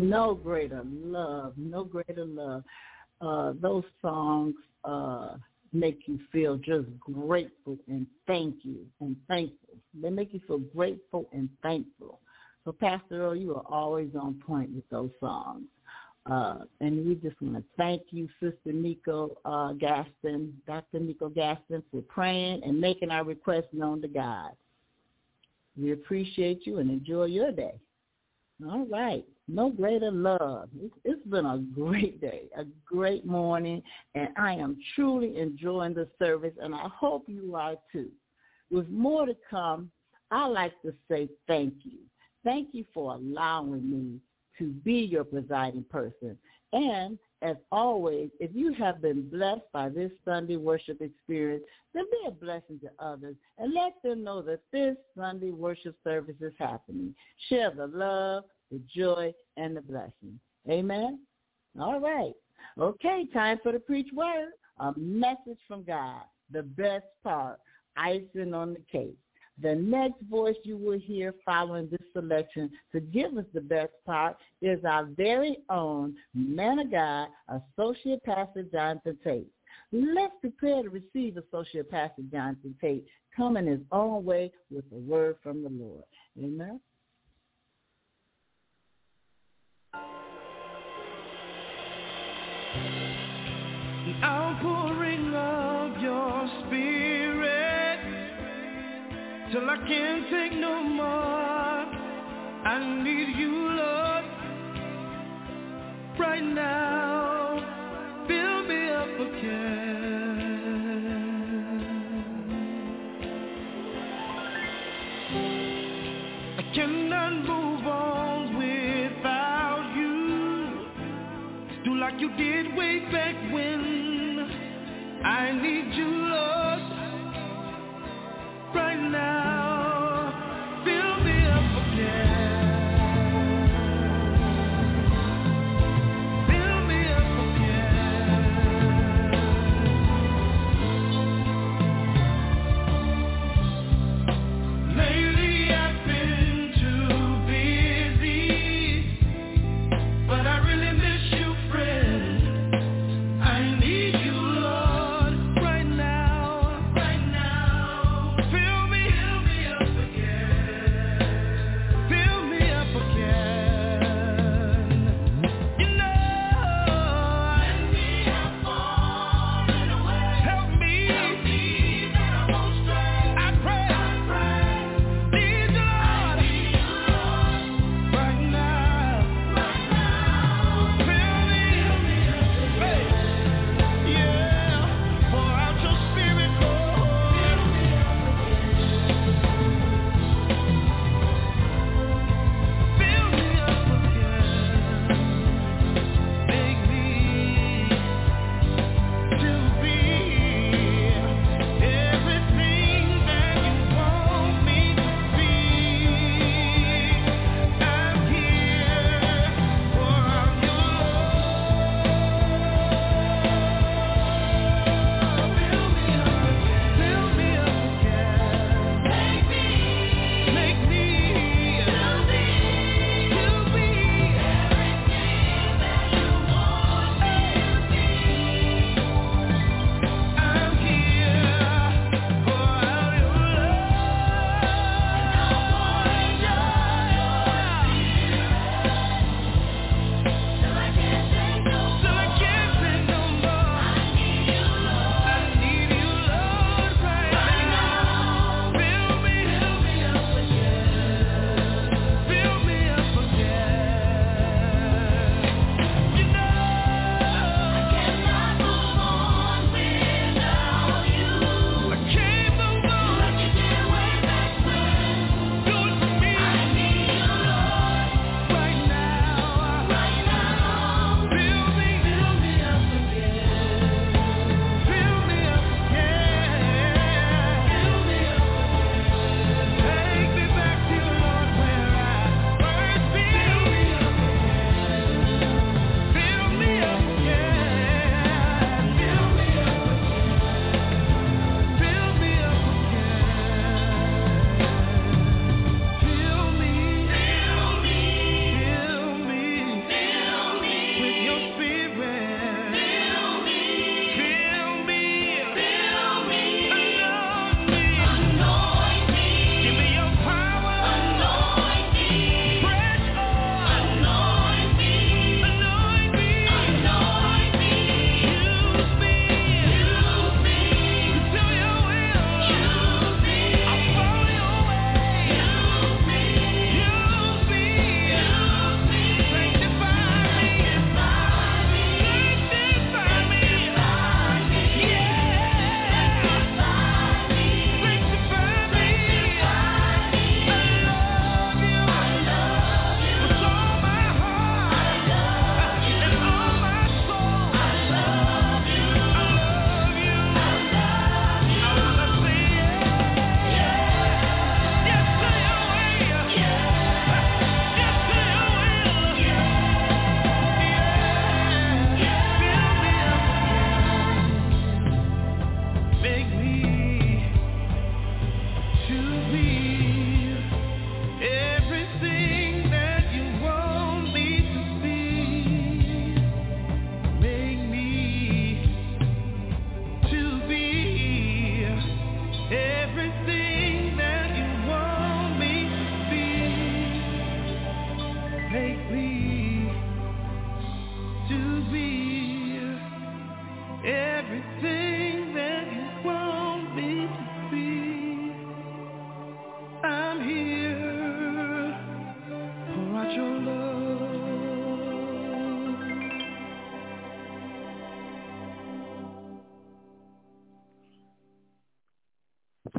No greater love, no greater love. Uh, those songs uh, make you feel just grateful and thank you and thankful. They make you feel grateful and thankful. So, Pastor Earl, you are always on point with those songs. Uh, and we just want to thank you, Sister Nico uh, Gaston, Doctor Nico Gaston, for praying and making our requests known to God. We appreciate you and enjoy your day. All right. No greater love. It's, it's been a great day, a great morning, and I am truly enjoying the service, and I hope you are too. With more to come, I like to say thank you. Thank you for allowing me to be your presiding person. And as always, if you have been blessed by this Sunday worship experience, then be a blessing to others and let them know that this Sunday worship service is happening. Share the love, the joy, and the blessing. Amen? All right. Okay, time for the preach word, a message from God, the best part, icing on the cake. The next voice you will hear following this selection to give us the best part is our very own man of God, Associate Pastor Jonathan Tate. Let's prepare to receive Associate Pastor Jonathan Tate coming his own way with a word from the Lord. Amen. The outpouring of your spirit till I can't take no more. I need you, Lord, right now. Fill me up again. I cannot move on without you. Do like you did way back when. I need you, Lord, right now. Fill me up again. Fill me up again. Lately I've been too busy, but I really miss you, friend. I need you, Lord, right now. Right now. Fill me, fill me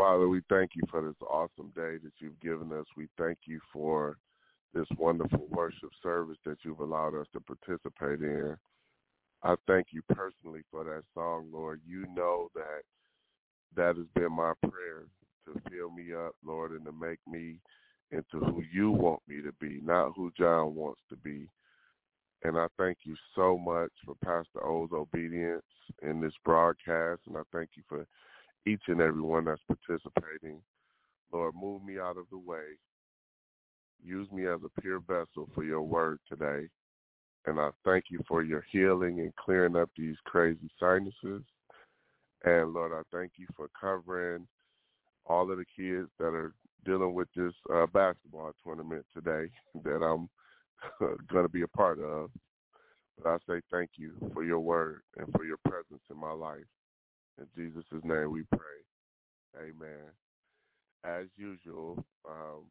Father, we thank you for this awesome day that you've given us. We thank you for this wonderful worship service that you've allowed us to participate in. I thank you personally for that song, Lord. You know that that has been my prayer, to fill me up, Lord, and to make me into who you want me to be, not who John wants to be. And I thank you so much for Pastor O's obedience in this broadcast, and I thank you for each and every one that's participating. Lord, move me out of the way. Use me as a pure vessel for your word today. And I thank you for your healing and clearing up these crazy sinuses. And, Lord, I thank you for covering all of the kids that are dealing with this uh, basketball tournament today that I'm going to be a part of. But I say thank you for your word and for your presence in my life. In Jesus' name we pray. Amen. As usual, um,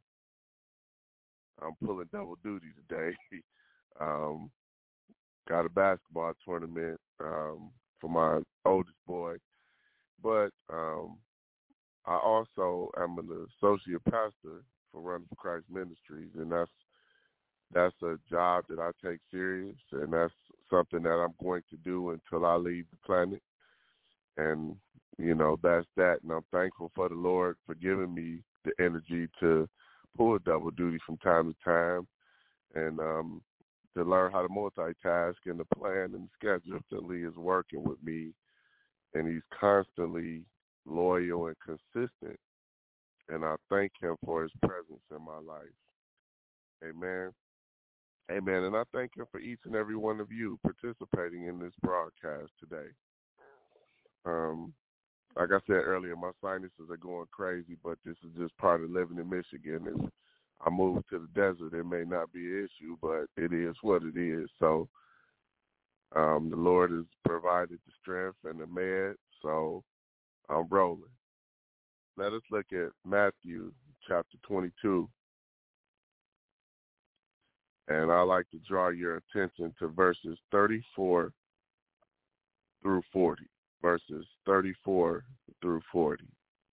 I'm pulling double duty today. um, got a basketball tournament um, for my oldest boy. But um, I also am an associate pastor for Running for Christ Ministries, and that's that's a job that I take serious, and that's something that I'm going to do until I leave the planet. And, you know, that's that. And I'm thankful for the Lord for giving me the energy to pull double duty from time to time and um, to learn how to multitask and to plan and schedule. Lee is working with me, and he's constantly loyal and consistent. And I thank him for his presence in my life. Amen. Amen. And I thank him for each and every one of you participating in this broadcast today. Um, like I said earlier, my sinuses are going crazy, but this is just part of living in Michigan. If I move to the desert, it may not be an issue, but it is what it is. So um, the Lord has provided the strength and the med, so I'm rolling. Let us look at Matthew chapter twenty-two. And I'd like to draw your attention to verses thirty-four through forty. Verses thirty-four through forty.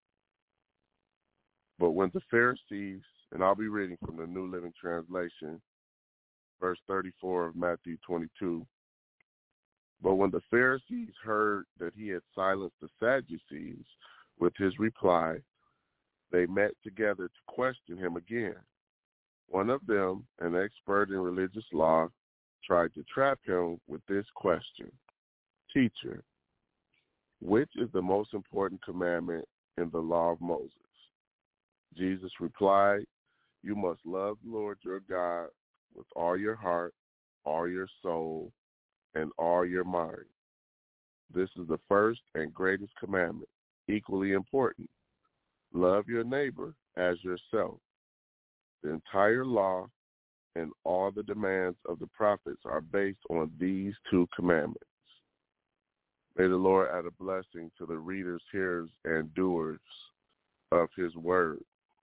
But when the Pharisees, and I'll be reading from the New Living Translation, verse thirty-four of Matthew twenty-two. But when the Pharisees heard that he had silenced the Sadducees with his reply, they met together to question him again. One of them, an expert in religious law, tried to trap him with this question: Teacher, which is the most important commandment in the law of Moses? Jesus replied, you must love the Lord your God with all your heart, all your soul, and all your mind. This is the first and greatest commandment, equally important. Love your neighbor as yourself. The entire law and all the demands of the prophets are based on these two commandments. May the Lord add a blessing to the readers, hearers, and doers of his word.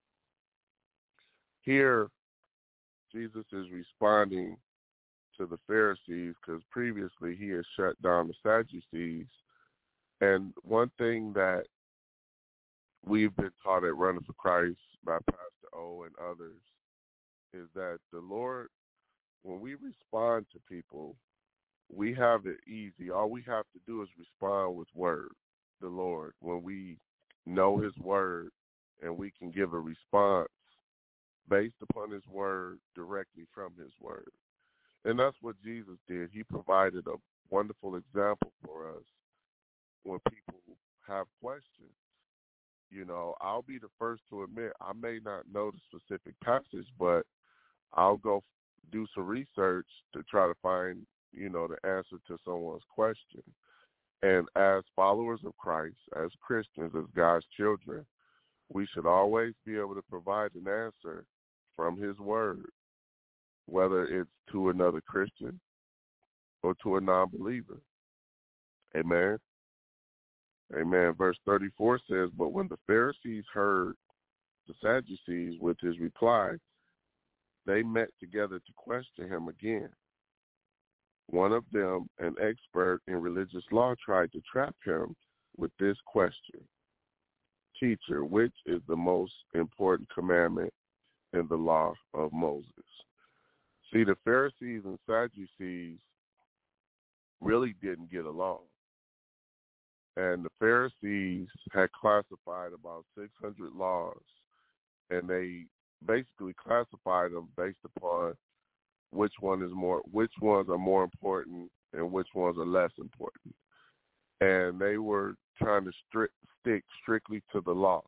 Here, Jesus is responding to the Pharisees because previously he had shut down the Sadducees. And one thing that we've been taught at Running for Christ by Pastor O and others is that the Lord, when we respond to people, we have it easy. All we have to do is respond with word, the Lord. When we know his word and we can give a response based upon his word directly from his word. And that's what Jesus did. He provided a wonderful example for us when people have questions. You know, I'll be the first to admit I may not know the specific passage, but I'll go do some research to try to find, you know, the answer to someone's question. And as followers of Christ, as Christians, as God's children, we should always be able to provide an answer from his word, whether it's to another Christian or to a non-believer. Amen. Amen. Verse thirty-four says, but when the Pharisees heard the Sadducees with his reply, they met together to question him again. One of them, an expert in religious law, tried to trap him with this question: Teacher, which is the most important commandment in the law of Moses? See, the Pharisees and Sadducees really didn't get along. And the Pharisees had classified about six hundred laws, and they basically classified them based upon which one is more, which ones are more important and which ones are less important. And they were trying to strict, stick strictly to the law.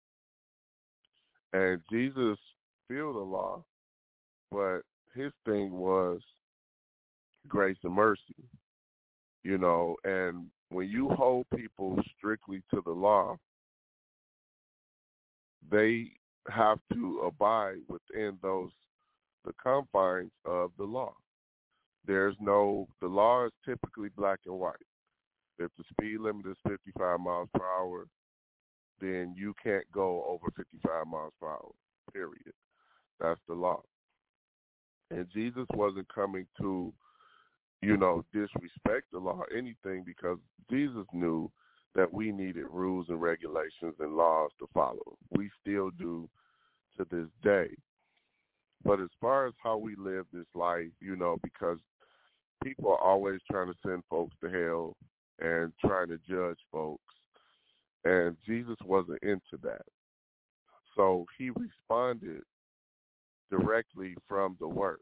And Jesus fulfilled the law, but his thing was grace and mercy, you know. And when you hold people strictly to the law, they have to abide within those the confines of the law. There's no, the law is typically black and white. If the speed limit is fifty-five miles per hour, then you can't go over fifty-five miles per hour, period. That's the law. And Jesus wasn't coming to, you know, disrespect the law or anything, because Jesus knew that we needed rules and regulations and laws to follow. We still do to this day. But as far as how we live this life, you know, because people are always trying to send folks to hell and trying to judge folks, and Jesus wasn't into that. So he responded directly from the word.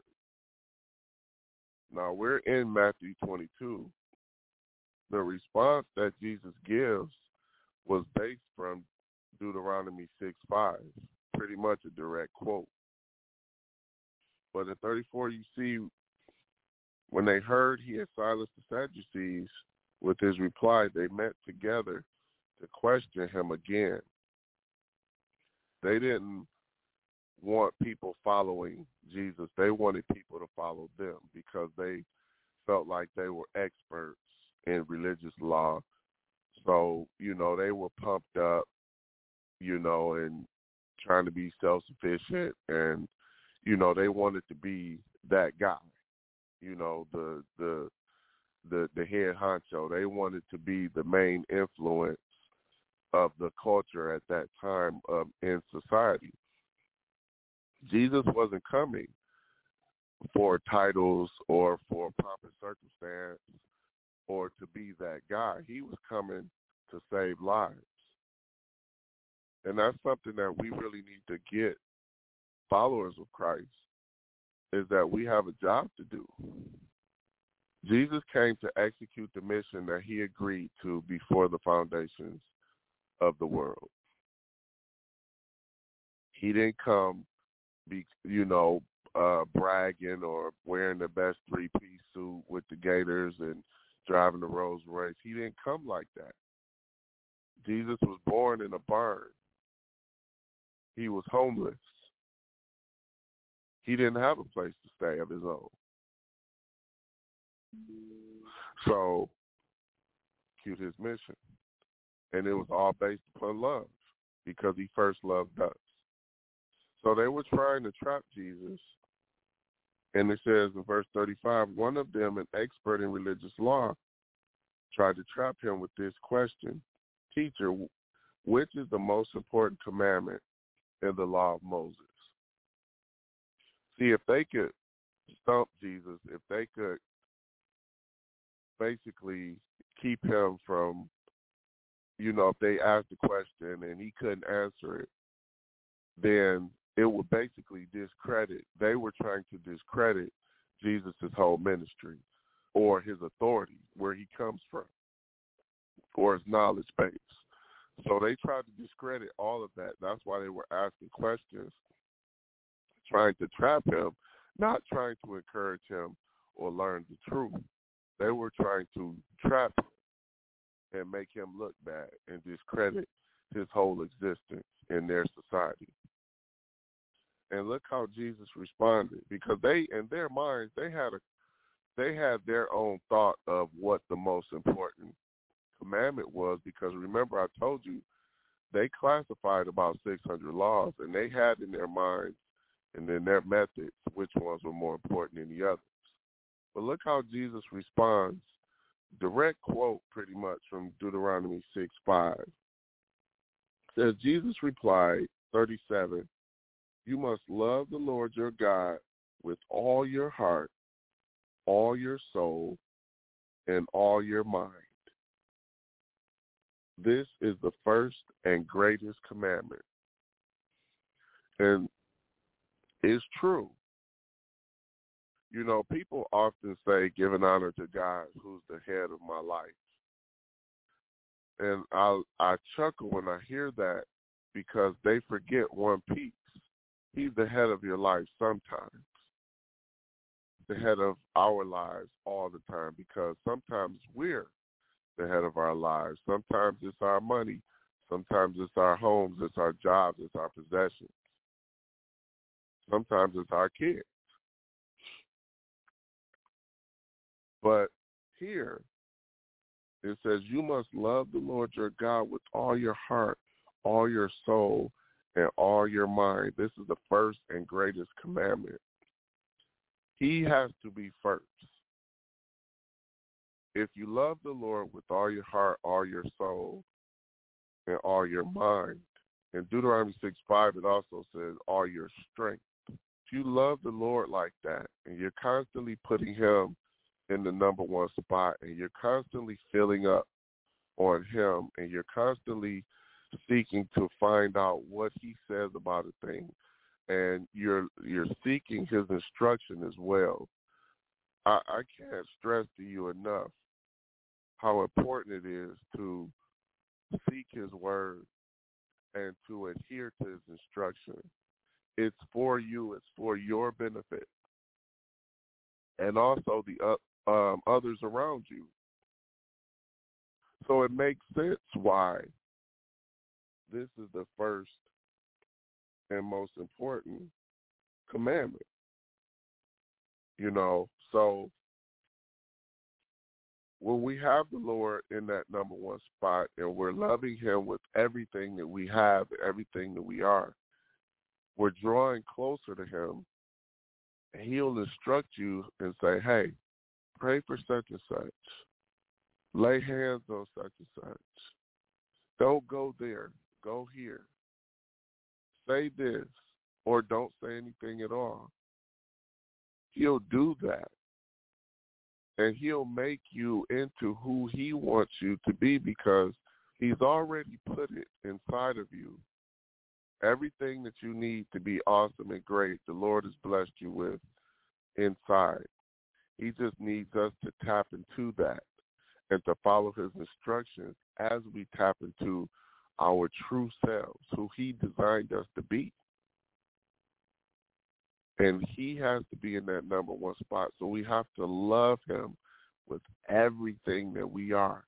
Now we're in Matthew twenty-two. The response that Jesus gives was based from Deuteronomy six five, pretty much a direct quote. But in thirty-four, you see, when they heard he had silenced the Sadducees with his reply, they met together to question him again. They didn't want people following Jesus. They wanted people to follow them because they felt like they were experts in religious law. So, you know, they were pumped up, you know, and trying to be self-sufficient, and, you know, they wanted to be that guy, you know, the the the, the head honcho. They wanted to be the main influence of the culture at that time um, in society. Jesus wasn't coming for titles or for pomp and circumstance or to be that guy. He was coming to save lives. And that's something that we really need to get followers of Christ, is that we have a job to do. Jesus came to execute the mission that he agreed to before the foundations of the world. He didn't come, be, you know, uh, bragging or wearing the best three-piece suit with the gaiters and driving the Rolls Royce. He didn't come like that. Jesus was born in a barn. He was homeless. He didn't have a place to stay of his own. So, execute his mission. And it was all based upon love, because he first loved us. So they were trying to trap Jesus. And it says in verse thirty-five, one of them, an expert in religious law, tried to trap him with this question: Teacher, which is the most important commandment in the law of Moses? See, if they could stump Jesus, if they could basically keep him from, you know, if they asked the question and he couldn't answer it, then it would basically discredit, they were trying to discredit Jesus' whole ministry or his authority, where he comes from, or his knowledge base. So they tried to discredit all of that. That's why they were asking questions, trying to trap him, not trying to encourage him or learn the truth. They were trying to trap him and make him look bad and discredit his whole existence in their society. And look how Jesus responded, because they, in their minds, they had a, they had their own thought of what the most important commandment was. Because remember, I told you, they classified about six hundred laws, and they had in their minds and in their methods which ones were more important than the others. But look how Jesus responds, direct quote pretty much from Deuteronomy six five. says, Jesus replied, thirty-seven, you must love the Lord your God with all your heart, all your soul, and all your mind. This is the first and greatest commandment. And it's true. You know, people often say, giving honor to God, who's the head of my life. And I I chuckle when I hear that because they forget one piece. He's the head of your life sometimes. The head of our lives all the time, because sometimes we're the head of our lives. Sometimes it's our money. Sometimes it's our homes. It's our jobs. It's our possessions. Sometimes it's our kids. But here, it says, you must love the Lord your God with all your heart, all your soul, and all your mind. This is the first and greatest commandment. He has to be first. If you love the Lord with all your heart, all your soul, and all your mind, in Deuteronomy six five, it also says all your strength. If you love the Lord like that, and you're constantly putting him in the number one spot, and you're constantly filling up on him, and you're constantly seeking to find out what he says about a thing, and you're you're seeking his instruction as well. I, I can't stress to you enough how important it is to seek his word and to adhere to his instruction. It's for you. It's for your benefit, and also the uh, um, others around you. So it makes sense why this is the first and most important commandment. You know, so when we have the Lord in that number one spot and we're loving him with everything that we have, everything that we are, we're drawing closer to him, and he'll instruct you and say, hey, pray for such and such. Lay hands on such and such. Don't go there. Go here. Say this, or don't say anything at all. He'll do that. And he'll make you into who he wants you to be, because he's already put it inside of you. Everything that you need to be awesome and great, the Lord has blessed you with inside. He just needs us to tap into that and to follow his instructions as we tap into our true selves, who he designed us to be. And he has to be in that number one spot. So we have to love him with everything that we are.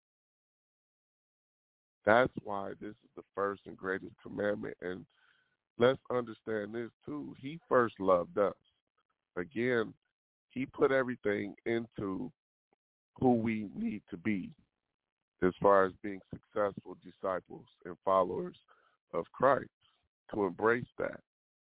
That's why this is the first and greatest commandment. And let's understand this too. He first loved us. Again, he put everything into who we need to be as far as being successful disciples and followers of Christ, to embrace that.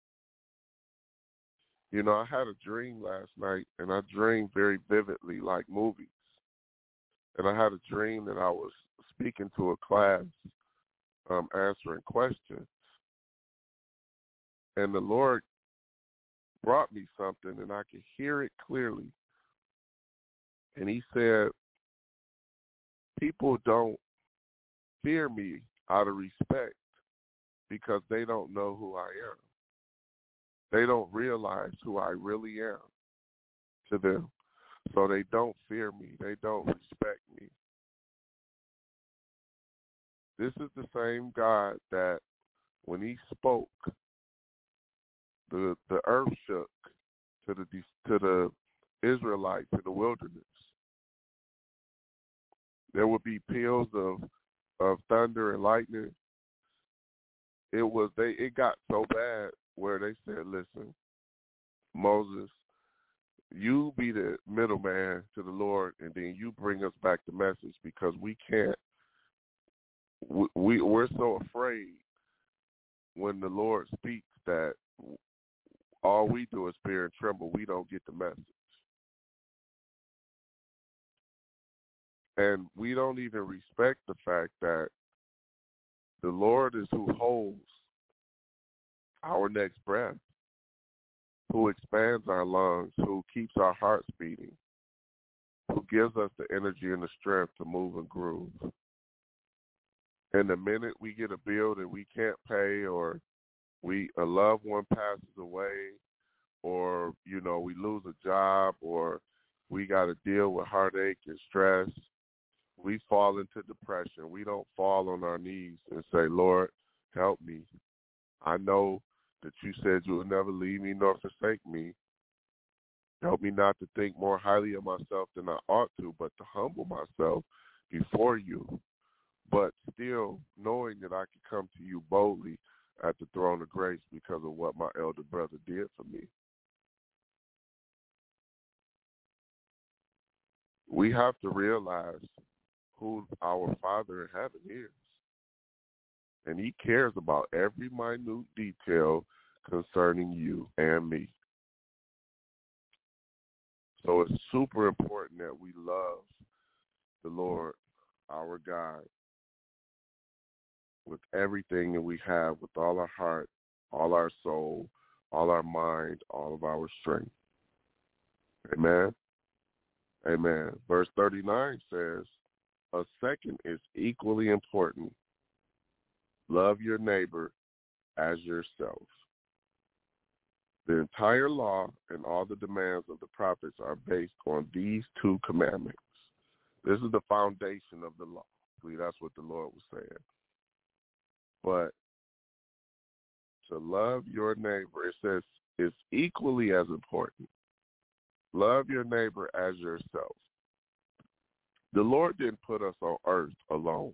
You know, I had a dream last night, and I dreamed very vividly like movies. And I had a dream that I was speaking to a class, um, answering questions. And the Lord brought me something, and I could hear it clearly. And he said, people don't fear me out of respect because they don't know who I am. They don't realize who I really am to them. So they don't fear me. They don't respect me. This is the same God that when he spoke, the the earth shook to the to the Israelites in the wilderness. There would be peals of of thunder and lightning. It was they it got so bad where they said, listen, Moses, you be the middleman to the Lord, and then you bring us back the message, because we can't, we, we, we're so afraid when the Lord speaks that all we do is fear and tremble. We don't get the message. And we don't even respect the fact that The Lord is who holds our next breath, who expands our lungs, who keeps our hearts beating, who gives us the energy and the strength to move and groove. And the minute we get a bill that we can't pay, or we a loved one passes away, or, you know, we lose a job, or we got to deal with heartache and stress, we fall into depression. We don't fall on our knees and say, Lord, help me. I know that you said you would never leave me nor forsake me. Help me not to think more highly of myself than I ought to, but to humble myself before you, but still knowing that I can come to you boldly at the throne of grace because of what my elder brother did for me. We have to realize who our Father in heaven is. And he cares about every minute detail concerning you and me. So it's super important that we love the Lord, our God, with everything that we have, with all our heart, all our soul, all our mind, all of our strength. Amen. Amen. Verse thirty-nine says, a second is equally important. Love your neighbor as yourself. The entire law and all the demands of the prophets are based on these two commandments. This is the foundation of the law. That's what the Lord was saying. But to love your neighbor, it says, is equally as important. Love your neighbor as yourself. The Lord didn't put us on earth alone.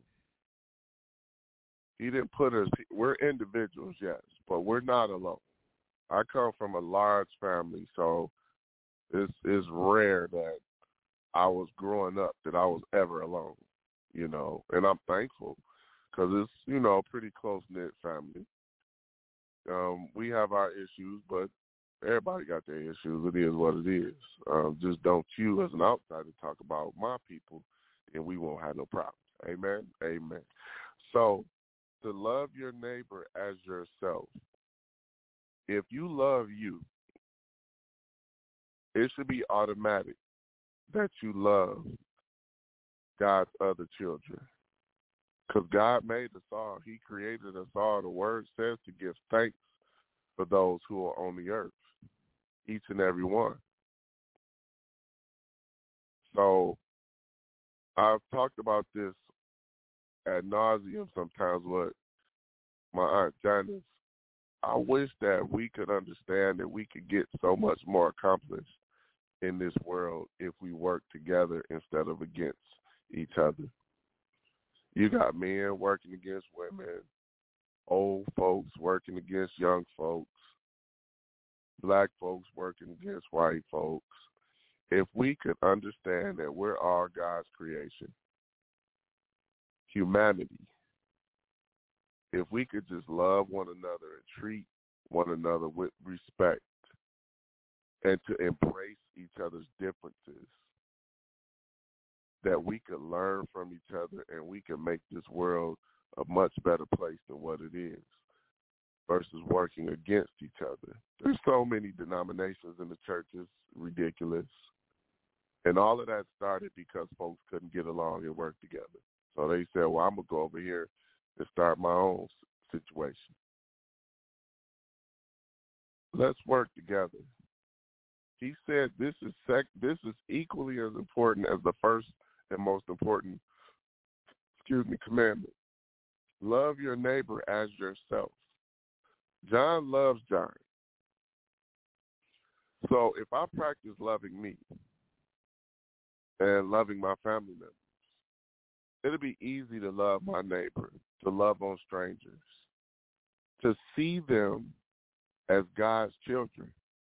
He didn't put us, we're individuals, yes, but we're not alone. I come from a large family, so it's, it's rare that I was growing up that I was ever alone, you know, and I'm thankful because it's, you know, a pretty close-knit family. Um, we have our issues, but everybody got their issues. It is what it is. Um, just don't you as an outsider talk about my people, and we won't have no problems. Amen? Amen. So to love your neighbor as yourself, if you love you, it should be automatic that you love God's other children. Because God made us all. He created us all. The word says to give thanks for those who are on the earth, each and every one. So I've talked about this ad nauseum sometimes with my Aunt Janice. I wish that we could understand that we could get so much more accomplished in this world if we work together instead of against each other. You got men working against women, old folks working against young folks, black folks working against white folks. If we could understand that we're all God's creation, humanity, if we could just love one another and treat one another with respect and to embrace each other's differences, that we could learn from each other and we can make this world a much better place than what it is versus working against each other. There's so many denominations in the church, it's ridiculous. And all of that started because folks couldn't get along and work together. So they said, well, I'm going to go over here and start my own situation. Let's work together. He said this is sec- this is equally as important as the first and most important, excuse me, commandment. Love your neighbor as yourself. John loves John. So if I practice loving me and loving my family members, it'll be easy to love my neighbor, to love on strangers, to see them as God's children.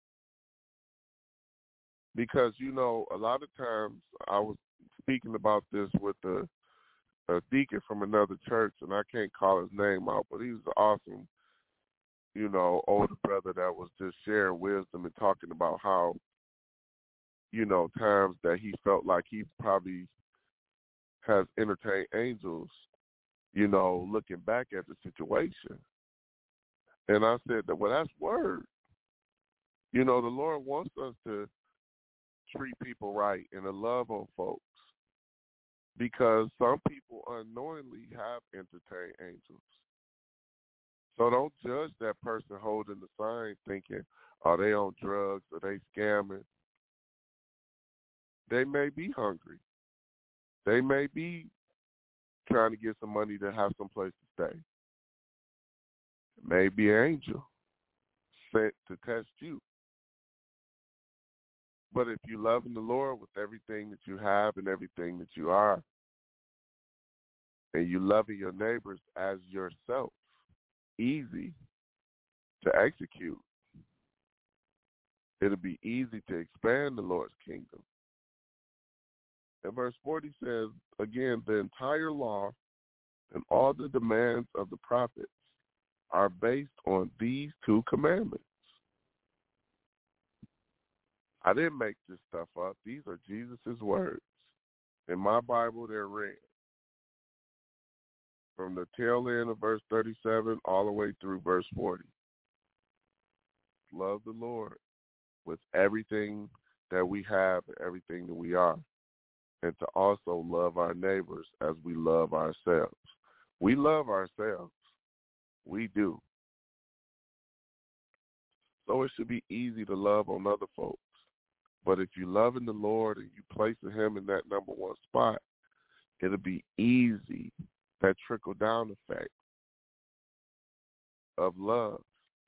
Because, you know, a lot of times I was speaking about this with a, a deacon from another church, and I can't call his name out, but he was an awesome, you know, older brother that was just sharing wisdom and talking about how, you know, times that he felt like he probably has entertained angels, you know, looking back at the situation. And I said, that, well, that's word. You know, the Lord wants us to treat people right and to love on folks, because some people unknowingly have entertained angels. So don't judge that person holding the sign thinking, are they on drugs, are they scamming? They may be hungry. They may be trying to get some money to have some place to stay. It may be an angel sent to test you. But if you love the Lord with everything that you have and everything that you are, and you loving your neighbors as yourself, easy to execute. It'll be easy to expand the Lord's kingdom. And verse forty says, again, the entire law and all the demands of the prophets are based on these two commandments. I didn't make this stuff up. These are Jesus' words. In my Bible, they're read. From the tail end of verse thirty-seven all the way through verse forty. Love the Lord with everything that we have and everything that we are. And to also love our neighbors as we love ourselves. We love ourselves. We do. So it should be easy to love on other folks. But if you love in the Lord and you placing him in that number one spot, it'll be easy, that trickle-down effect of love.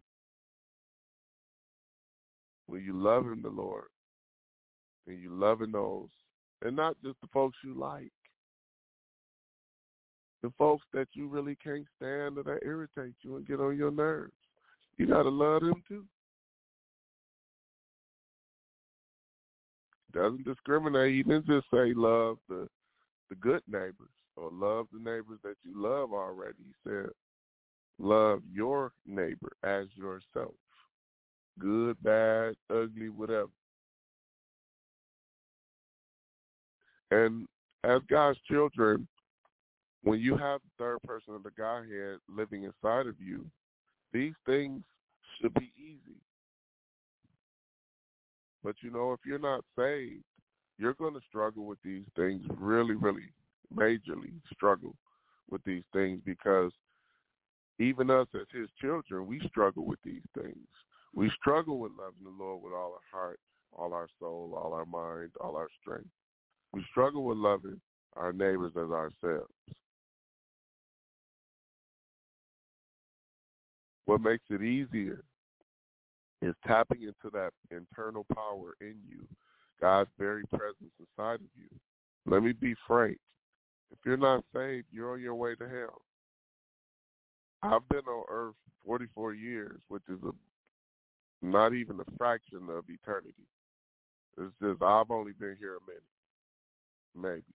When you love in the Lord and you loving those, and not just the folks you like, the folks that you really can't stand or that irritate you and get on your nerves. You got to love them too. Doesn't discriminate. He didn't just say love the the good neighbors or love the neighbors that you love already. He said love your neighbor as yourself. Good, bad, ugly, whatever. And as God's children, when you have the third person of the Godhead living inside of you, these things should be easy. But, you know, if you're not saved, you're going to struggle with these things, really, really majorly struggle with these things, because even us as his children, we struggle with these things. We struggle with loving the Lord with all our heart, all our soul, all our mind, all our strength. We struggle with loving our neighbors as ourselves. What makes it easier is tapping into that internal power in you, God's very presence inside of you. Let me be frank. If you're not saved, you're on your way to hell. I've been on earth forty-four years, which is a, not even a fraction of eternity. It's just I've only been here a minute, maybe.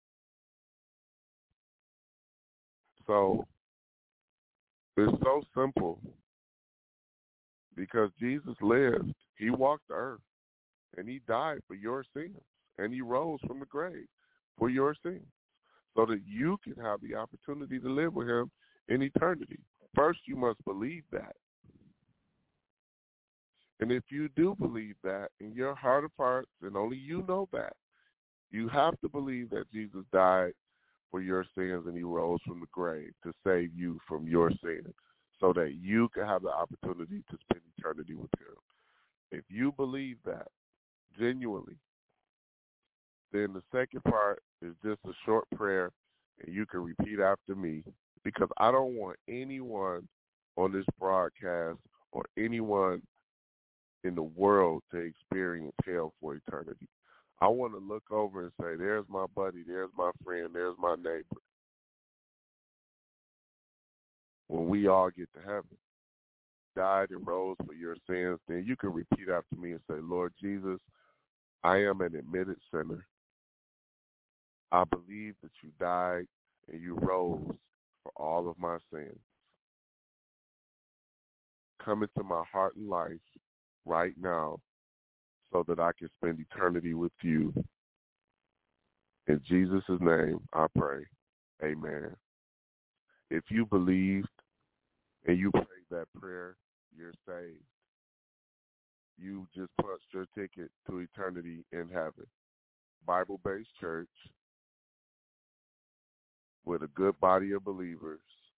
So it's so simple, because Jesus lived. He walked the earth, and he died for your sins, and he rose from the grave for your sins, so that you can have the opportunity to live with him in eternity. First, you must believe that. And if you do believe that in your heart of hearts, and only you know that, you have to believe that Jesus died for your sins and he rose from the grave to save you from your sins, so that you can have the opportunity to spend eternity with him. If you believe that genuinely, then the second part is just a short prayer, and you can repeat after me, because I don't want anyone on this broadcast or anyone in the world to experience hell for eternity. I want to look over and say, there's my buddy, there's my friend, there's my neighbor. When we all get to heaven, died and rose for your sins, then you can repeat after me and say, Lord Jesus, I am an admitted sinner. I believe that you died and you rose for all of my sins. Come into my heart and life right now so that I can spend eternity with you. In Jesus' name I pray. Amen. if you believed and you prayed that prayer, you're saved. You just punched your ticket to eternity in heaven. Bible-based church with a good body of believers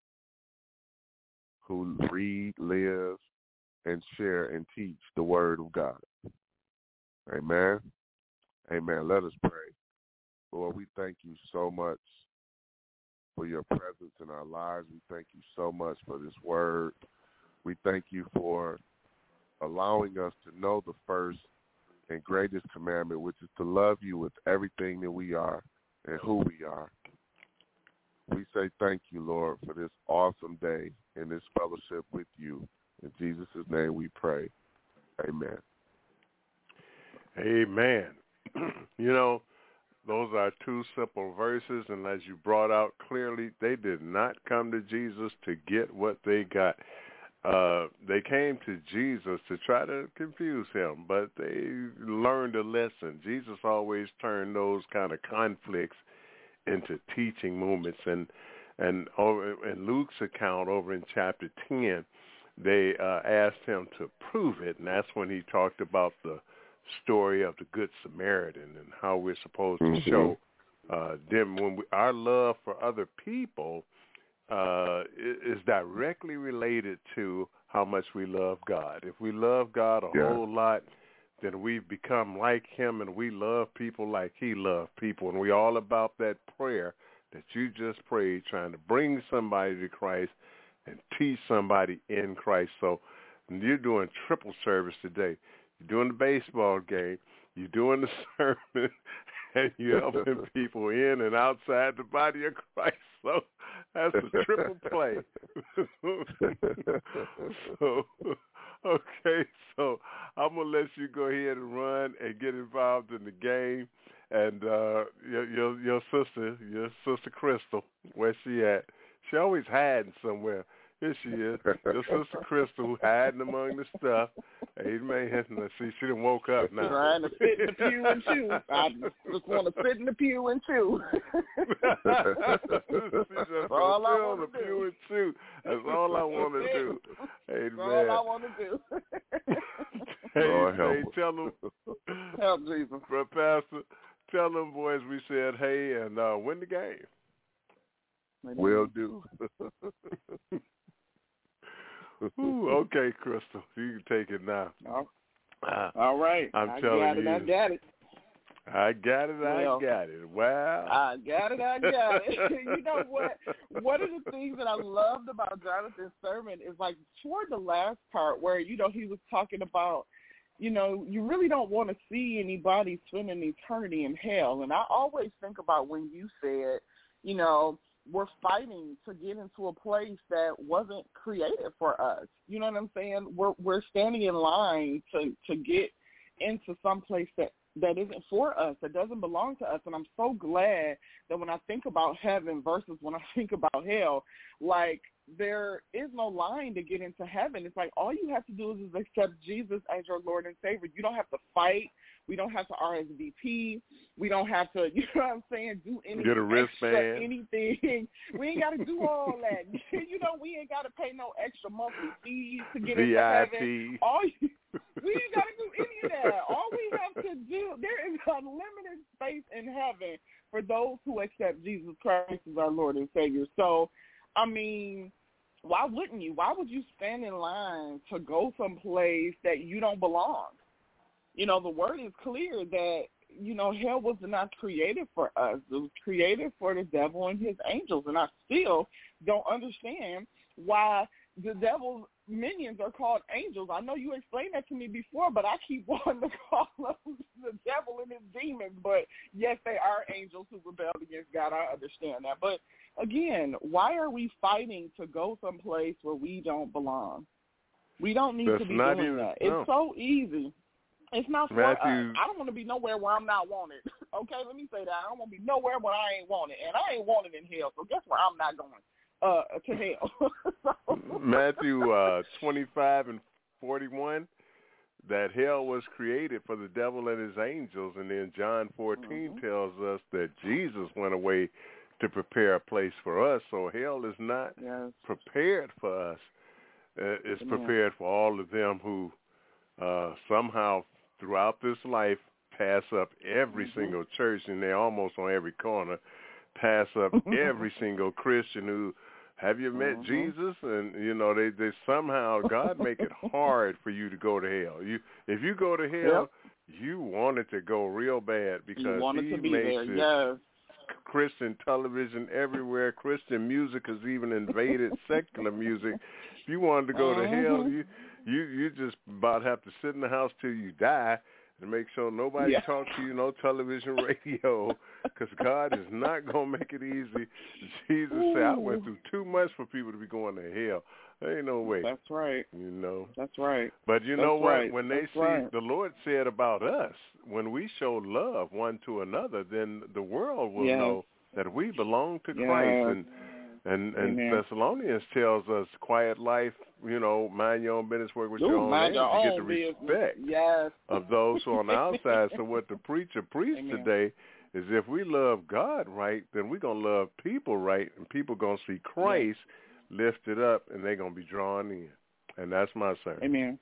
who read, live, and share and teach the word of God. Amen. Amen. Let us pray. Lord, we thank you so much for your presence in our lives. We thank you so much for this word. We thank you for allowing us to know the first and greatest commandment, which is to love you with everything that we are and who we are. We say thank you, Lord, for this awesome day and this fellowship with you. In Jesus' name we pray. Amen. Amen. You know, those are two simple verses, and as you brought out clearly, they did not come to Jesus to get what they got. Uh, they came to Jesus to try to confuse him, but they learned a lesson. Jesus always turned those kind of conflicts into teaching moments. And and over in Luke's account over in chapter ten, they uh, asked him to prove it, and that's when he talked about the story of the Good Samaritan and how we're supposed to mm-hmm. show uh, them when we, our love for other people uh, is directly related to how much we love God. If we love God a yeah. whole lot, then we've become like him, and we love people like he loved people. And we all about that prayer that you just prayed, trying to bring somebody to Christ and teach somebody in Christ. So you're doing triple service today. You're doing the baseball game, you're doing the sermon, and you're helping people in and outside the body of Christ. So that's a triple play. so, okay, so I'm going to let you go ahead and run and get involved in the game. And uh, your, your your sister, your sister Crystal, where's she at? She always hiding somewhere. Here she is, your sister Crystal, hiding among the stuff. Amen. Let's see, she done woke up now. Trying to sit in the pew and chew. I just want to sit in the pew and chew. That's all I want the to pew do. and chew. That's all I want to do. Amen. That's all I want to do. Hey, Lord help hey, us. tell them, help Jesus, Brother Pastor, tell them boys we said hey and uh, win the game. Will do. Ooh, okay, Crystal, you can take it now. All, uh, all right. I'm I telling got you. it. I got it. I got it. Well, I got it. Wow. I got it. I got it. You know what? One of the things that I loved about Jonathan's sermon is like toward the last part where, you know, he was talking about, you know, you really don't want to see anybody spending eternity in hell. And I always think about when you said, you know, we're fighting to get into a place that wasn't created for us. You know what I'm saying? We're we're standing in line to, to get into some place that, that isn't for us, that doesn't belong to us. And I'm so glad that when I think about heaven versus when I think about hell, like there is no line to get into heaven. It's like all you have to do is accept Jesus as your Lord and Savior. You don't have to fight. We don't have to R S V P. We don't have to, you know what I'm saying, do anything Get a wristband. extra, anything. We ain't got to do all that. You know, we ain't got to pay no extra monthly fees to get V I P. into heaven. All you, we ain't got to do any of that. All we have to do, there is unlimited space in heaven for those who accept Jesus Christ as our Lord and Savior. So, I mean, why wouldn't you? Why would you stand in line to go someplace that you don't belong? You know, the word is clear that, you know, hell was not created for us. It was created for the devil and his angels. And I still don't understand why the devil's minions are called angels. I know you explained that to me before, but I keep wanting to call them the devil and his demons. But, yes, they are angels who rebelled against God. I understand that. But, again, why are we fighting to go someplace where we don't belong? We don't need That's to be not doing even, that. no. It's so easy. It's not for Matthew, us. I don't want to be nowhere where I'm not wanted. Okay, let me say that. I don't want to be nowhere where I ain't wanted. And I ain't wanted in hell, so guess where I'm not going? Uh, to hell. So. Matthew uh, twenty-five and forty-one, that hell was created for the devil and his angels. And then John fourteen mm-hmm. tells us that Jesus went away to prepare a place for us. So hell is not yes. prepared for us. Uh, it's Amen. prepared for all of them who uh, somehow throughout this life pass up every mm-hmm. single church, and they're almost on every corner, pass up every single Christian who, have you met mm-hmm. Jesus? And, you know, they, they somehow, God make it hard for you to go to hell. You If you go to hell, yep. you want it to go real bad because you want it he to be makes there. it Yes. Christian television everywhere. Christian music has even invaded secular music. If you wanted to go to mm-hmm. hell, you, you, you just about have to sit in the house till you die to make sure nobody yeah. talks to you, no television, radio, because God is not going to make it easy. Jesus Ooh. said, I went through too much for people to be going to hell. There ain't no way. That's right. You know. That's right. But you That's know what? Right. When they That's see, right. the Lord said about us, when we show love one to another, then the world will yes. know that we belong to yes. Christ. And and, and Amen. Thessalonians tells us, quiet life, you know, mind your own business, work with Ooh, your own mind hands. your You get own the respect business. Yes. of those who are on the outside. So what the preacher preached Amen. today is if we love God right, then we're going to love people right, and people going to see Christ yes. lifted up, and they're going to be drawn in. And that's my sermon. Amen.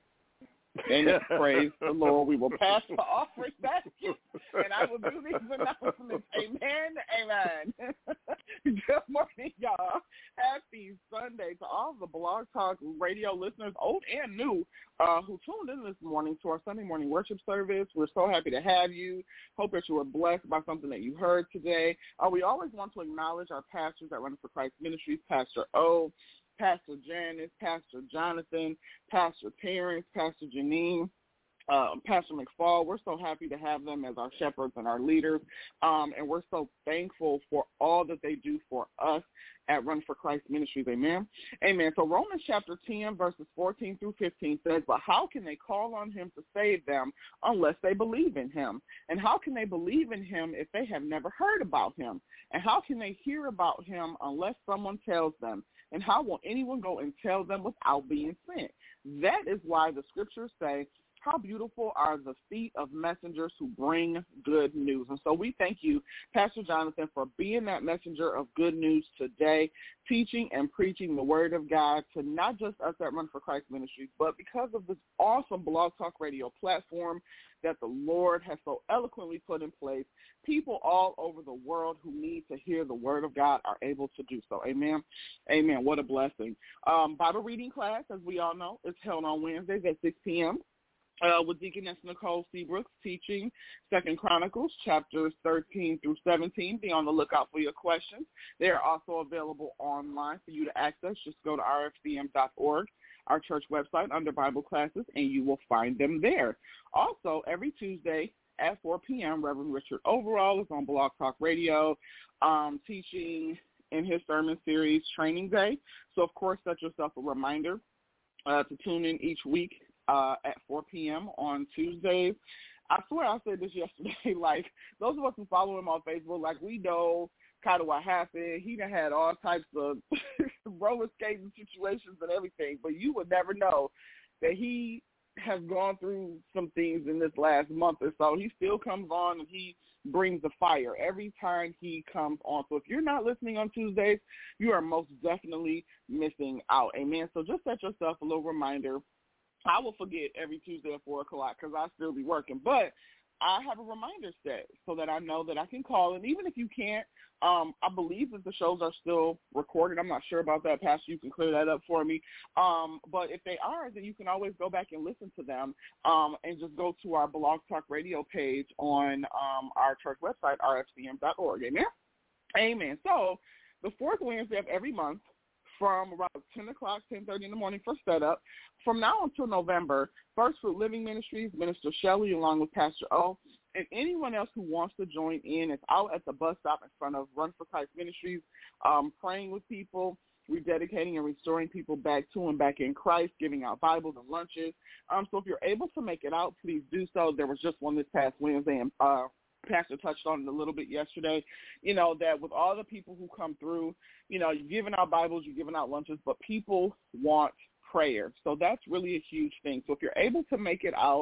Amen. Praise the Lord. We will pass the offering basket, and I will do these announcements. Amen. Amen. Good morning, y'all. Happy Sunday to all the Blog Talk Radio listeners, old and new, uh, who tuned in this morning to our Sunday morning worship service. We're so happy to have you. Hope that you were blessed by something that you heard today. Uh, we always want to acknowledge our pastors at Running for Christ Ministries, Pastor O, Pastor Janice, Pastor Jonathan, Pastor Terrence, Pastor Janine, uh, Pastor McFall. We're so happy to have them as our shepherds and our leaders, um, and we're so thankful for all that they do for us at Run for Christ Ministries. Amen. Amen. So Romans chapter ten, verses fourteen through fifteen says, but how can they call on him to save them unless they believe in him? And how can they believe in him if they have never heard about him? And how can they hear about him unless someone tells them? And how will anyone go and tell them without being sent? That is why the scriptures say, how beautiful are the feet of messengers who bring good news. And so we thank you, Pastor Jonathan, for being that messenger of good news today, teaching and preaching the word of God to not just us at Run for Christ Ministries, but because of this awesome Blog Talk Radio platform that the Lord has so eloquently put in place, people all over the world who need to hear the word of God are able to do so. Amen. Amen. What a blessing. Um, Bible reading class, as we all know, is held on Wednesdays at six p.m. Uh, with Deaconess Nicole Seabrooks teaching Second Chronicles chapters thirteen through seventeen. Be on the lookout for your questions. They are also available online for you to access. Just go to r f c m dot org, our church website, under Bible classes, and you will find them there. Also, every Tuesday at four p.m., Reverend Richard Overall is on Blog Talk Radio um, teaching in his sermon series, Training Day. So, of course, set yourself a reminder uh, to tune in each week Uh, at four p.m. on Tuesdays. I swear I said this yesterday, like, those of us who follow him on Facebook, like, we know kind of what happened. He done had all types of roller skating situations and everything, but you would never know that he has gone through some things in this last month or so. He still comes on and he brings the fire every time he comes on. So if you're not listening on Tuesdays, you are most definitely missing out. Amen. So just set yourself a little reminder. I will forget every Tuesday at four o'clock because I'll still be working. But I have a reminder set so that I know that I can call. And even if you can't, um, I believe that the shows are still recorded. I'm not sure about that, Pastor. You can clear that up for me. Um, but if they are, then you can always go back and listen to them um, and just go to our Blog Talk Radio page on um, our church website, r f c m dot org. Amen? Amen. So the fourth Wednesday of every month, from around ten o'clock, ten thirty in the morning for setup. From now until November, First Fruit Living Ministries, Minister Shelley, along with Pastor O, and anyone else who wants to join in is out at the bus stop in front of Run for Christ Ministries, um, praying with people, rededicating and restoring people back to and back in Christ, giving out Bibles and lunches. Um, so if you're able to make it out, please do so. There was just one this past Wednesday, and uh, Pastor touched on it a little bit yesterday, you know, that with all the people who come through, you know, you're giving out Bibles, you're giving out lunches, but people want prayer. So that's really a huge thing. So if you're able to make it out,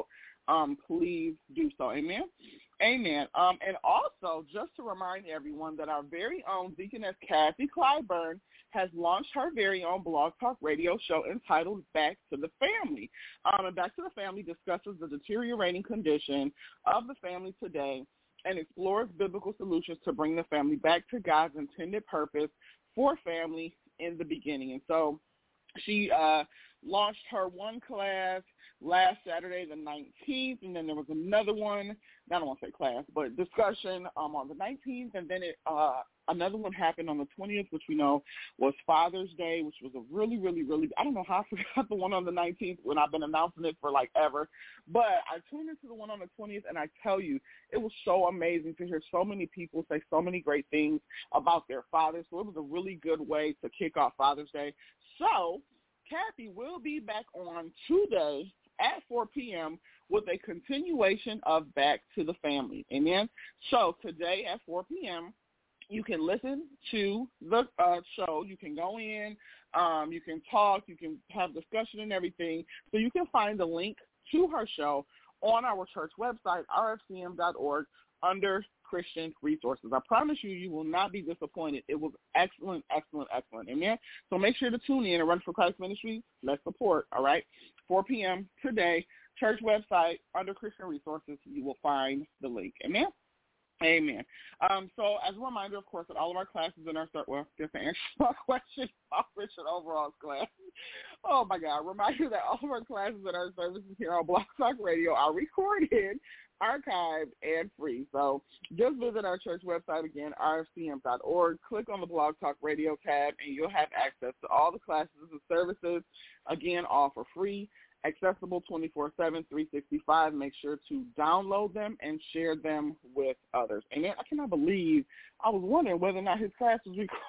um, please do so. Amen? Amen. Um, and also, just to remind everyone that our very own Deaconess Kathy Clyburn has launched her very own Blog Talk Radio show entitled Back to the Family. Um, and Back to the Family discusses the deteriorating condition of the family today and explores biblical solutions to bring the family back to God's intended purpose for family in the beginning. And so she uh, launched her one class last Saturday, the nineteenth, and then there was another one, I don't want to say class, but discussion um, on the nineteenth, and then it, uh, another one happened on the twentieth, which we know was Father's Day, which was a really, really, really, I don't know how I forgot the one on the nineteenth when I've been announcing it for like ever, but I tuned into the one on the twentieth, and I tell you, it was so amazing to hear so many people say so many great things about their fathers, so it was a really good way to kick off Father's Day. So Kathy will be back on today at four p.m. with a continuation of Back to the Family. Amen? So today at four p.m., you can listen to the uh, show. You can go in. Um, you can talk. You can have discussion and everything. So you can find the link to her show on our church website, r f c m dot org, under Christian Resources. I promise you, you will not be disappointed. It was excellent, excellent, excellent. Amen? So make sure to tune in and Run for Christ Ministries. Let's support, all right? four p.m. today, church website, under Christian Resources, you will find the link. Amen? Amen. Um, so as a reminder, of course, that all of our classes in our, well, just to answer my question about Richard Overall's class. Oh, my God. Reminder that all of our classes and our services here on Blog Talk Radio are recorded, archived, and free. So just visit our church website again, r f c m dot org. Click on the Blog Talk Radio tab, and you'll have access to all the classes and services, again, all for free, accessible twenty-four seven, three sixty-five. Make sure to download them and share them with others. And I cannot believe, I was wondering whether or not his class was recorded.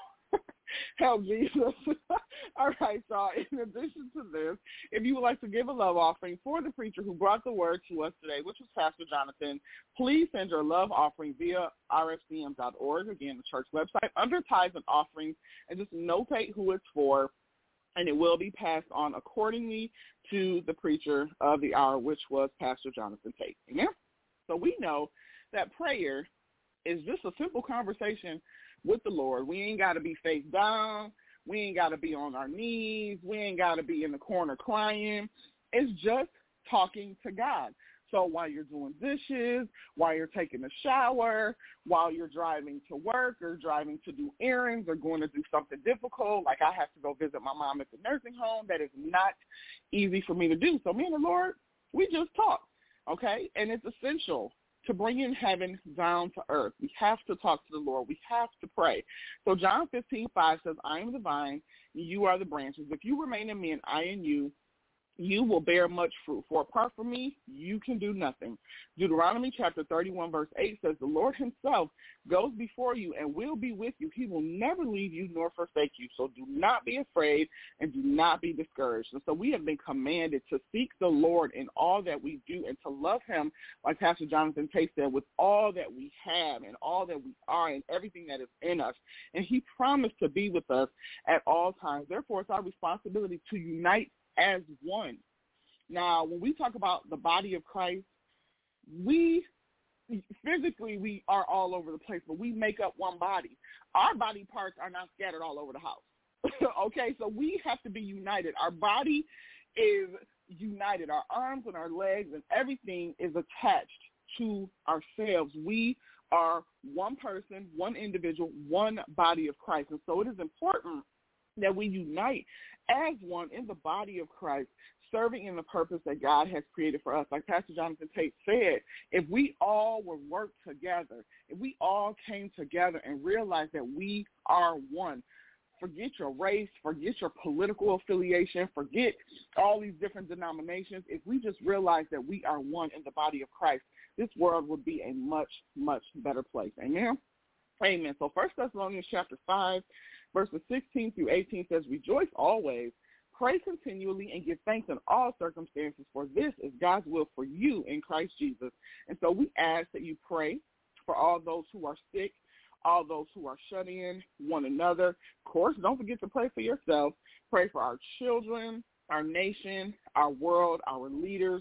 Help Jesus. All right, so in addition to this, if you would like to give a love offering for the preacher who brought the word to us today, which was Pastor Jonathan, please send your love offering via r f c m dot org, again, the church website, under tithes and offerings, and just notate who it's for, and it will be passed on accordingly to the preacher of the hour, which was Pastor Jonathan Tate. Amen? So we know that prayer is just a simple conversation with the Lord. We ain't got to be face down. We ain't got to be on our knees. We ain't got to be in the corner crying. It's just talking to God. So while you're doing dishes, while you're taking a shower, while you're driving to work or driving to do errands or going to do something difficult, like I have to go visit my mom at the nursing home, that is not easy for me to do. So me and the Lord, we just talk, okay? And it's essential to bring in heaven down to earth. We have to talk to the Lord. We have to pray. So John fifteen five says, I am the vine, you are the branches. If you remain in me and I in you, you will bear much fruit. For apart from me, you can do nothing. Deuteronomy chapter thirty-one, verse eight says, the Lord himself goes before you and will be with you. He will never leave you nor forsake you. So do not be afraid and do not be discouraged. And so we have been commanded to seek the Lord in all that we do and to love him, like Pastor Jonathan Tate said, with all that we have and all that we are and everything that is in us. And he promised to be with us at all times. Therefore, it's our responsibility to unite as one. Now, when we talk about the body of Christ, we physically we are all over the place, but we make up one body. Our body parts are not scattered all over the house. Okay, so we have to be united. Our body is united. Our arms and our legs and everything is attached to ourselves. We are one person, one individual, one body of Christ. And so it is important that we unite as one in the body of Christ, serving in the purpose that God has created for us. Like Pastor Jonathan Tate said, if we all would work together, if we all came together and realized that we are one, forget your race, forget your political affiliation, forget all these different denominations. If we just realize that we are one in the body of Christ, this world would be a much, much better place. Amen? Amen. So First Thessalonians chapter five, verses sixteen through eighteen says, rejoice always, pray continually, and give thanks in all circumstances, for this is God's will for you in Christ Jesus. And so we ask that you pray for all those who are sick, all those who are shut in, one another. Of course, don't forget to pray for yourself. Pray for our children, our nation, our world, our leaders,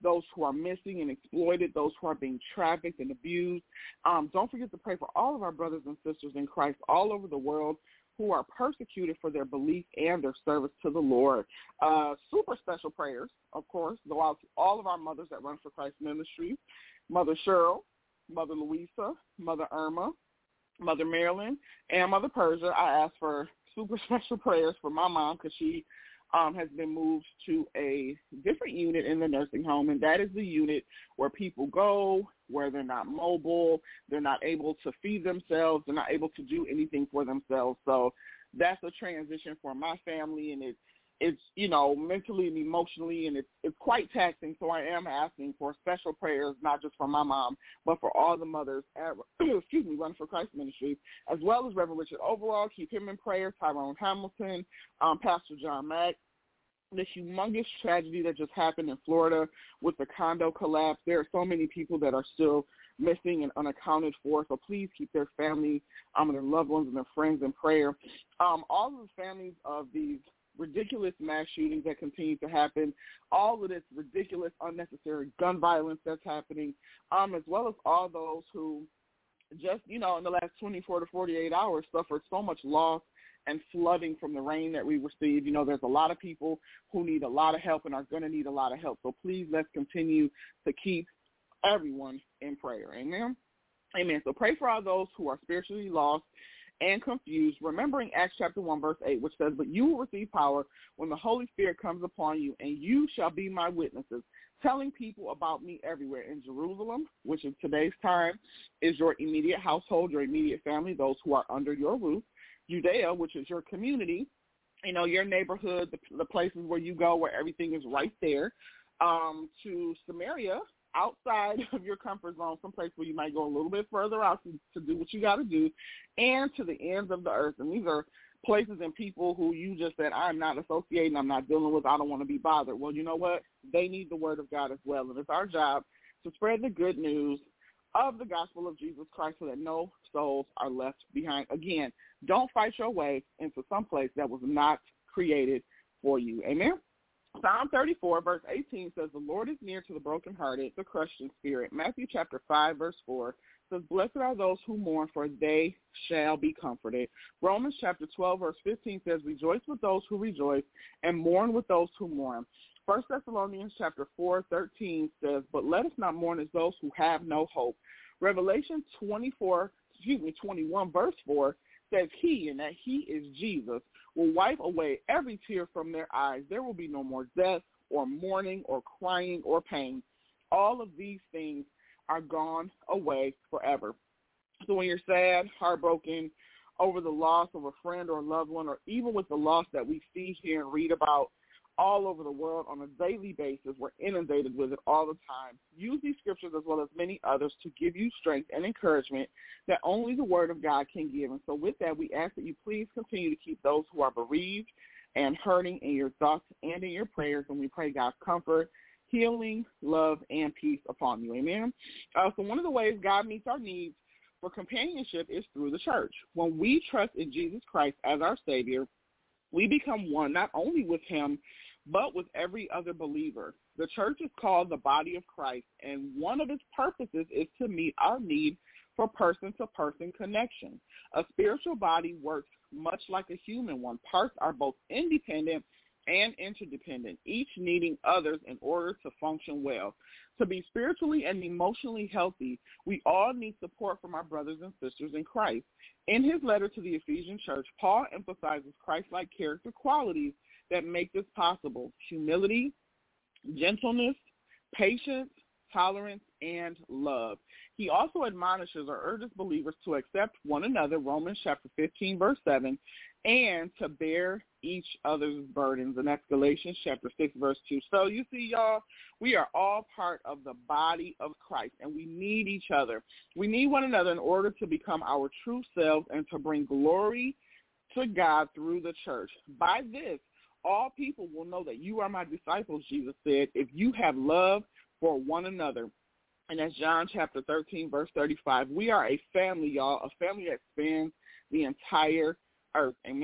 those who are missing and exploited, those who are being trafficked and abused. Um, don't forget to pray for all of our brothers and sisters in Christ all over the world who are persecuted for their belief and their service to the Lord. Uh, super special prayers, of course, go out to all of our mothers that run for Christ Ministries, Mother Cheryl, Mother Louisa, Mother Irma, Mother Marilyn, and Mother Persia. I ask for super special prayers for my mom because she um, has been moved to a different unit in the nursing home, and that is the unit where people go, where they're not mobile, they're not able to feed themselves, they're not able to do anything for themselves. So that's a transition for my family, and it's, it's you know, mentally and emotionally, and it's, it's quite taxing. So I am asking for special prayers, not just for my mom, but for all the mothers at, excuse me, Run for Christ Ministries, as well as Reverend Richard Overall. Keep him in prayer, Tyrone Hamilton, um, Pastor John Mack. The humongous tragedy that just happened in Florida with the condo collapse. There are so many people that are still missing and unaccounted for, so please keep their family, um, and their loved ones and their friends in prayer. Um, all of the families of these ridiculous mass shootings that continue to happen, all of this ridiculous, unnecessary gun violence that's happening, um, as well as all those who just, you know, in the last twenty-four to forty-eight hours suffered so much loss and flooding from the rain that we received. You know, there's a lot of people who need a lot of help and are going to need a lot of help. So please, let's continue to keep everyone in prayer. Amen? Amen. So pray for all those who are spiritually lost and confused, remembering Acts chapter one, verse eight, which says, "But you will receive power when the Holy Spirit comes upon you, and you shall be my witnesses, telling people about me everywhere in Jerusalem," which in today's time is your immediate household, your immediate family, those who are under your roof, Judea, which is your community, you know, your neighborhood, the, the places where you go where everything is right there, um, to Samaria, outside of your comfort zone, someplace where you might go a little bit further out to, to do what you got to do, and to the ends of the earth. And these are places and people who you just said, I'm not associating, I'm not dealing with, I don't want to be bothered. Well, you know what? They need the word of God as well. And it's our job to spread the good news of the gospel of Jesus Christ so that no souls are left behind. Again, don't fight your way into some place that was not created for you. Amen? Psalm thirty-four, verse eighteen says, "The Lord is near to the brokenhearted, the crushed in spirit." Matthew chapter five, verse four says, "Blessed are those who mourn, for they shall be comforted." Romans chapter twelve, verse fifteen says, "Rejoice with those who rejoice and mourn with those who mourn." First Thessalonians chapter four, thirteen says, "But let us not mourn as those who have no hope." Revelation twenty-four, excuse me, twenty-one, verse four says, "He," and that He is Jesus, "will wipe away every tear from their eyes. There will be no more death or mourning or crying or pain. All of these things are gone away forever." So when you're sad, heartbroken over the loss of a friend or a loved one, or even with the loss that we see here and read about all over the world on a daily basis, we're inundated with it all the time. Use these scriptures as well as many others to give you strength and encouragement that only the word of God can give. And so with that, we ask that you please continue to keep those who are bereaved and hurting in your thoughts and in your prayers. And we pray God's comfort, healing, love, and peace upon you. Amen. Uh, so one of the ways God meets our needs for companionship is through the church. When we trust in Jesus Christ as our Savior, we become one not only with Him, but with every other believer. The church is called the body of Christ, and one of its purposes is to meet our need for person-to-person connection. A spiritual body works much like a human one. Parts are both independent and interdependent, each needing others in order to function well. To be spiritually and emotionally healthy, we all need support from our brothers and sisters in Christ. In his letter to the Ephesian church, Paul emphasizes Christ-like character qualities that make this possible: humility, gentleness, patience, tolerance, and love. He also admonishes or urges believers to accept one another, Romans chapter fifteen, verse seven, and to bear each other's burdens, and that's Galatians chapter six, verse two. So you see, y'all, we are all part of the body of Christ, and we need each other. We need one another in order to become our true selves and to bring glory to God through the church. By this, all people will know that you are my disciples, Jesus said, if you have love for one another. And that's John chapter thirteen, verse thirty-five. We are a family, y'all, a family that spans the entire earth. Amen.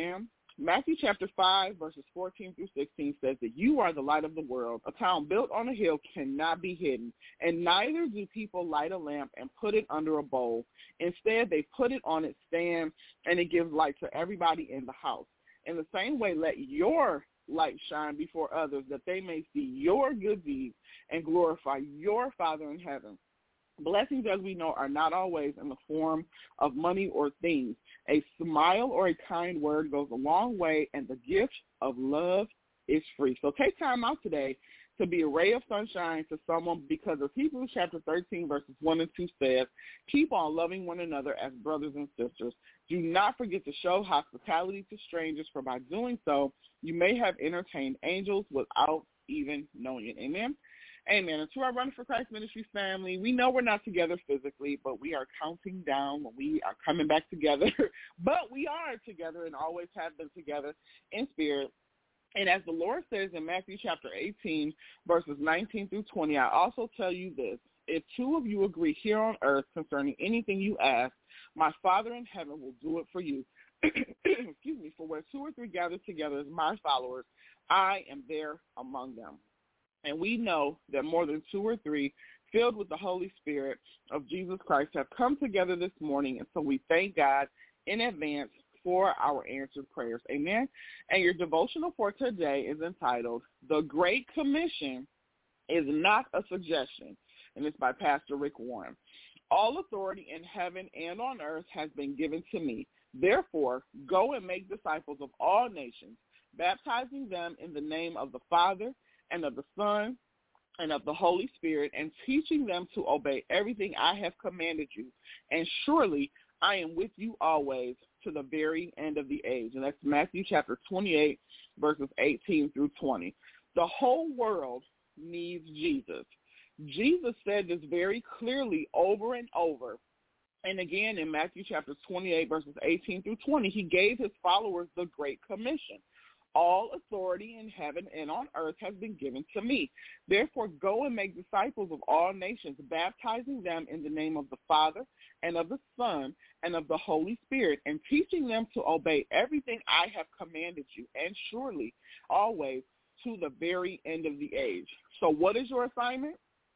Matthew chapter five, verses fourteen through sixteen says that you are the light of the world. A town built on a hill cannot be hidden, and neither do people light a lamp and put it under a bowl. Instead, they put it on its stand, and it gives light to everybody in the house. In the same way, let your light shine before others, that they may see your good deeds and glorify your Father in heaven. Blessings, as we know, are not always in the form of money or things. A smile or a kind word goes a long way, and the gift of love is free. So take time out today to be a ray of sunshine to someone, because of Hebrews chapter thirteen, verses one and two says, keep on loving one another as brothers and sisters. Do not forget to show hospitality to strangers, for by doing so, you may have entertained angels without even knowing it. Amen. Amen. And to our Running for Christ Ministries family, we know we're not together physically, but we are counting down when we are coming back together. But we are together and always have been together in spirit. And as the Lord says in Matthew chapter eighteen, verses nineteen through twenty, I also tell you this: if two of you agree here on earth concerning anything you ask, my Father in heaven will do it for you. Excuse me. For where two or three gather together as my followers, I am there among them. And we know that more than two or three filled with the Holy Spirit of Jesus Christ have come together this morning. And so we thank God in advance for our answered prayers. Amen. And your devotional for today is entitled, The Great Commission is Not a Suggestion. And it's by Pastor Rick Warren. All authority in heaven and on earth has been given to me. Therefore, go and make disciples of all nations, baptizing them in the name of the Father and of the Son and of the Holy Spirit, and teaching them to obey everything I have commanded you. And surely I am with you always to the very end of the age. And that's Matthew chapter twenty-eight, verses eighteen through twenty. The whole world needs Jesus. Jesus said this very clearly over and over. And again, in Matthew chapter twenty-eight, verses eighteen through twenty, he gave his followers the Great Commission. All authority in heaven and on earth has been given to me. Therefore, go and make disciples of all nations, baptizing them in the name of the Father and of the Son and of the Holy Spirit, and teaching them to obey everything I have commanded you, and surely always to the very end of the age. So what is your assignment?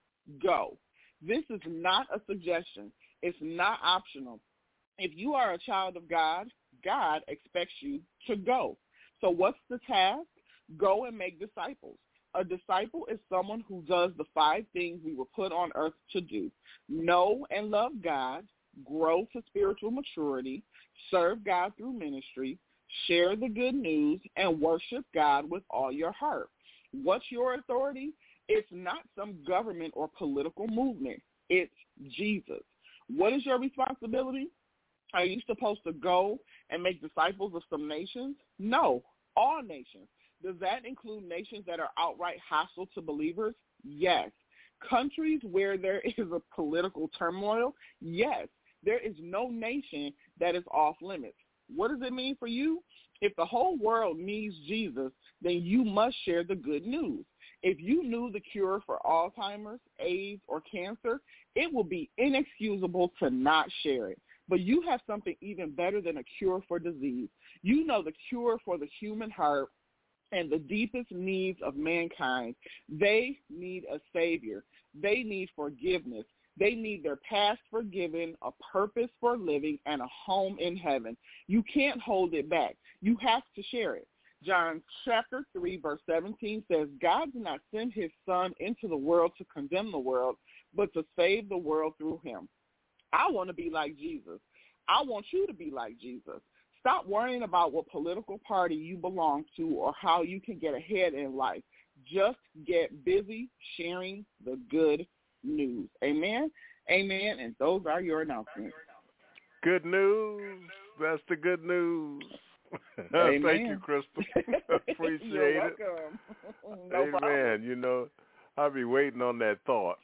Go. This is not a suggestion. It's not optional. If you are a child of God, God expects you to go. So what's the task? Go and make disciples. A disciple is someone who does the five things we were put on earth to do: know and love God, grow to spiritual maturity, serve God through ministry, share the good news, and worship God with all your heart. What's your authority? It's not some government or political movement. It's Jesus. What is your responsibility? Are you supposed to go and make disciples of some nations? No, all nations. Does that include nations that are outright hostile to believers? Yes. Countries where there is a political turmoil? Yes. There is no nation that is off limits. What does it mean for you? If the whole world needs Jesus, then you must share the good news. If you knew the cure for Alzheimer's, AIDS, or cancer, it will be inexcusable to not share it. But you have something even better than a cure for disease. You know the cure for the human heart and the deepest needs of mankind. They need a Savior. They need forgiveness. They need their past forgiven, a purpose for living, and a home in heaven. You can't hold it back. You have to share it. John chapter three, verse seventeen says, God did not send his Son into the world to condemn the world, but to save the world through him. I want to be like Jesus. I want you to be like Jesus. Stop worrying about what political party you belong to or how you can get ahead in life. Just get busy sharing the good news. Amen? Amen. And those are your announcements. Good news. That's the good news. Amen. Thank you, Crystal. Appreciate You're it. welcome. No Amen. problem. You know, I'll be waiting on that thought.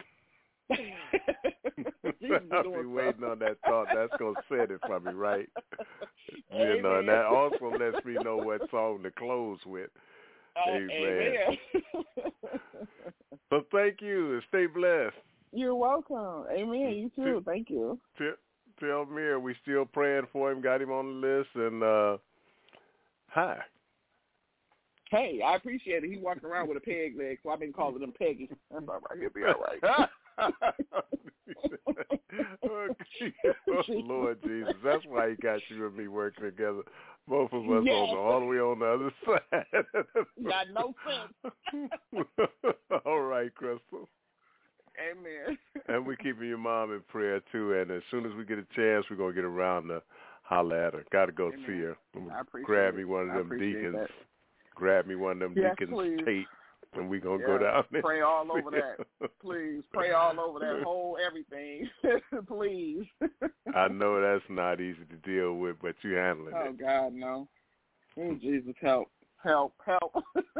I'll be waiting on that thought. That's going to set it for me, right? Amen. You know, and that also lets me know what song to close with. Uh, Amen. amen. So thank you, and stay blessed. You're welcome. Amen. You too. Thank you. Tell, tell Mir we still praying for him, got him on the list, and uh, Hi. Hey, I appreciate it. He walked around with a peg leg, so I've been calling him Peggy. That's all right. He'll be all right. Oh, Lord Jesus. That's why he got you and me working together. Both of us Yes. on the, all the way on the other side. Got no sense. All right, Crystal. Amen. And we're keeping your mom in prayer, too. And as soon as we get a chance, we're going to get around to holler at her. Got to go Amen. see her. I appreciate Grab it. me one of I them appreciate deacons. that. Grab me one of them Yes, deacons please. tape. And we're going to Yeah, go down there. pray all over that. Please. Pray all over that whole everything. Please. I know that's not easy to deal with, but you're handling Oh, it. God, no. Oh, Jesus, help. Help, help.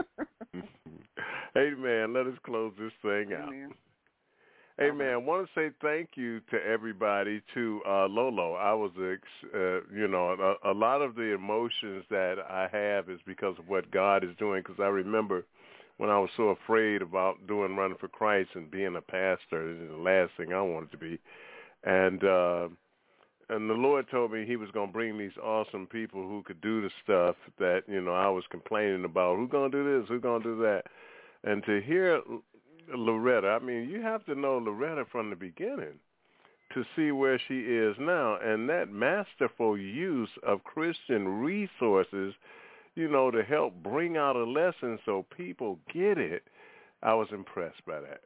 Hey, man, let us close this thing out. Amen. Hey, man, I want to say thank you to everybody, to uh, Lolo. I was, uh, you know, a, a lot of the emotions that I have is because of what God is doing, because I remember when I was so afraid about doing running for Christ and being a pastor, it was the last thing I wanted to be. And uh, and the Lord told me he was going to bring these awesome people who could do the stuff that, you know, I was complaining about. Who's going to do this? Who's going to do that? And to hear Loretta, I mean, you have to know Loretta from the beginning to see where she is now. And that masterful use of Christian resources, you know, to help bring out a lesson so people get it, I was impressed by that.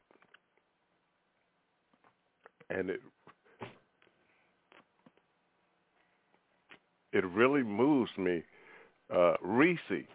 And it it really moves me. Uh, Reese,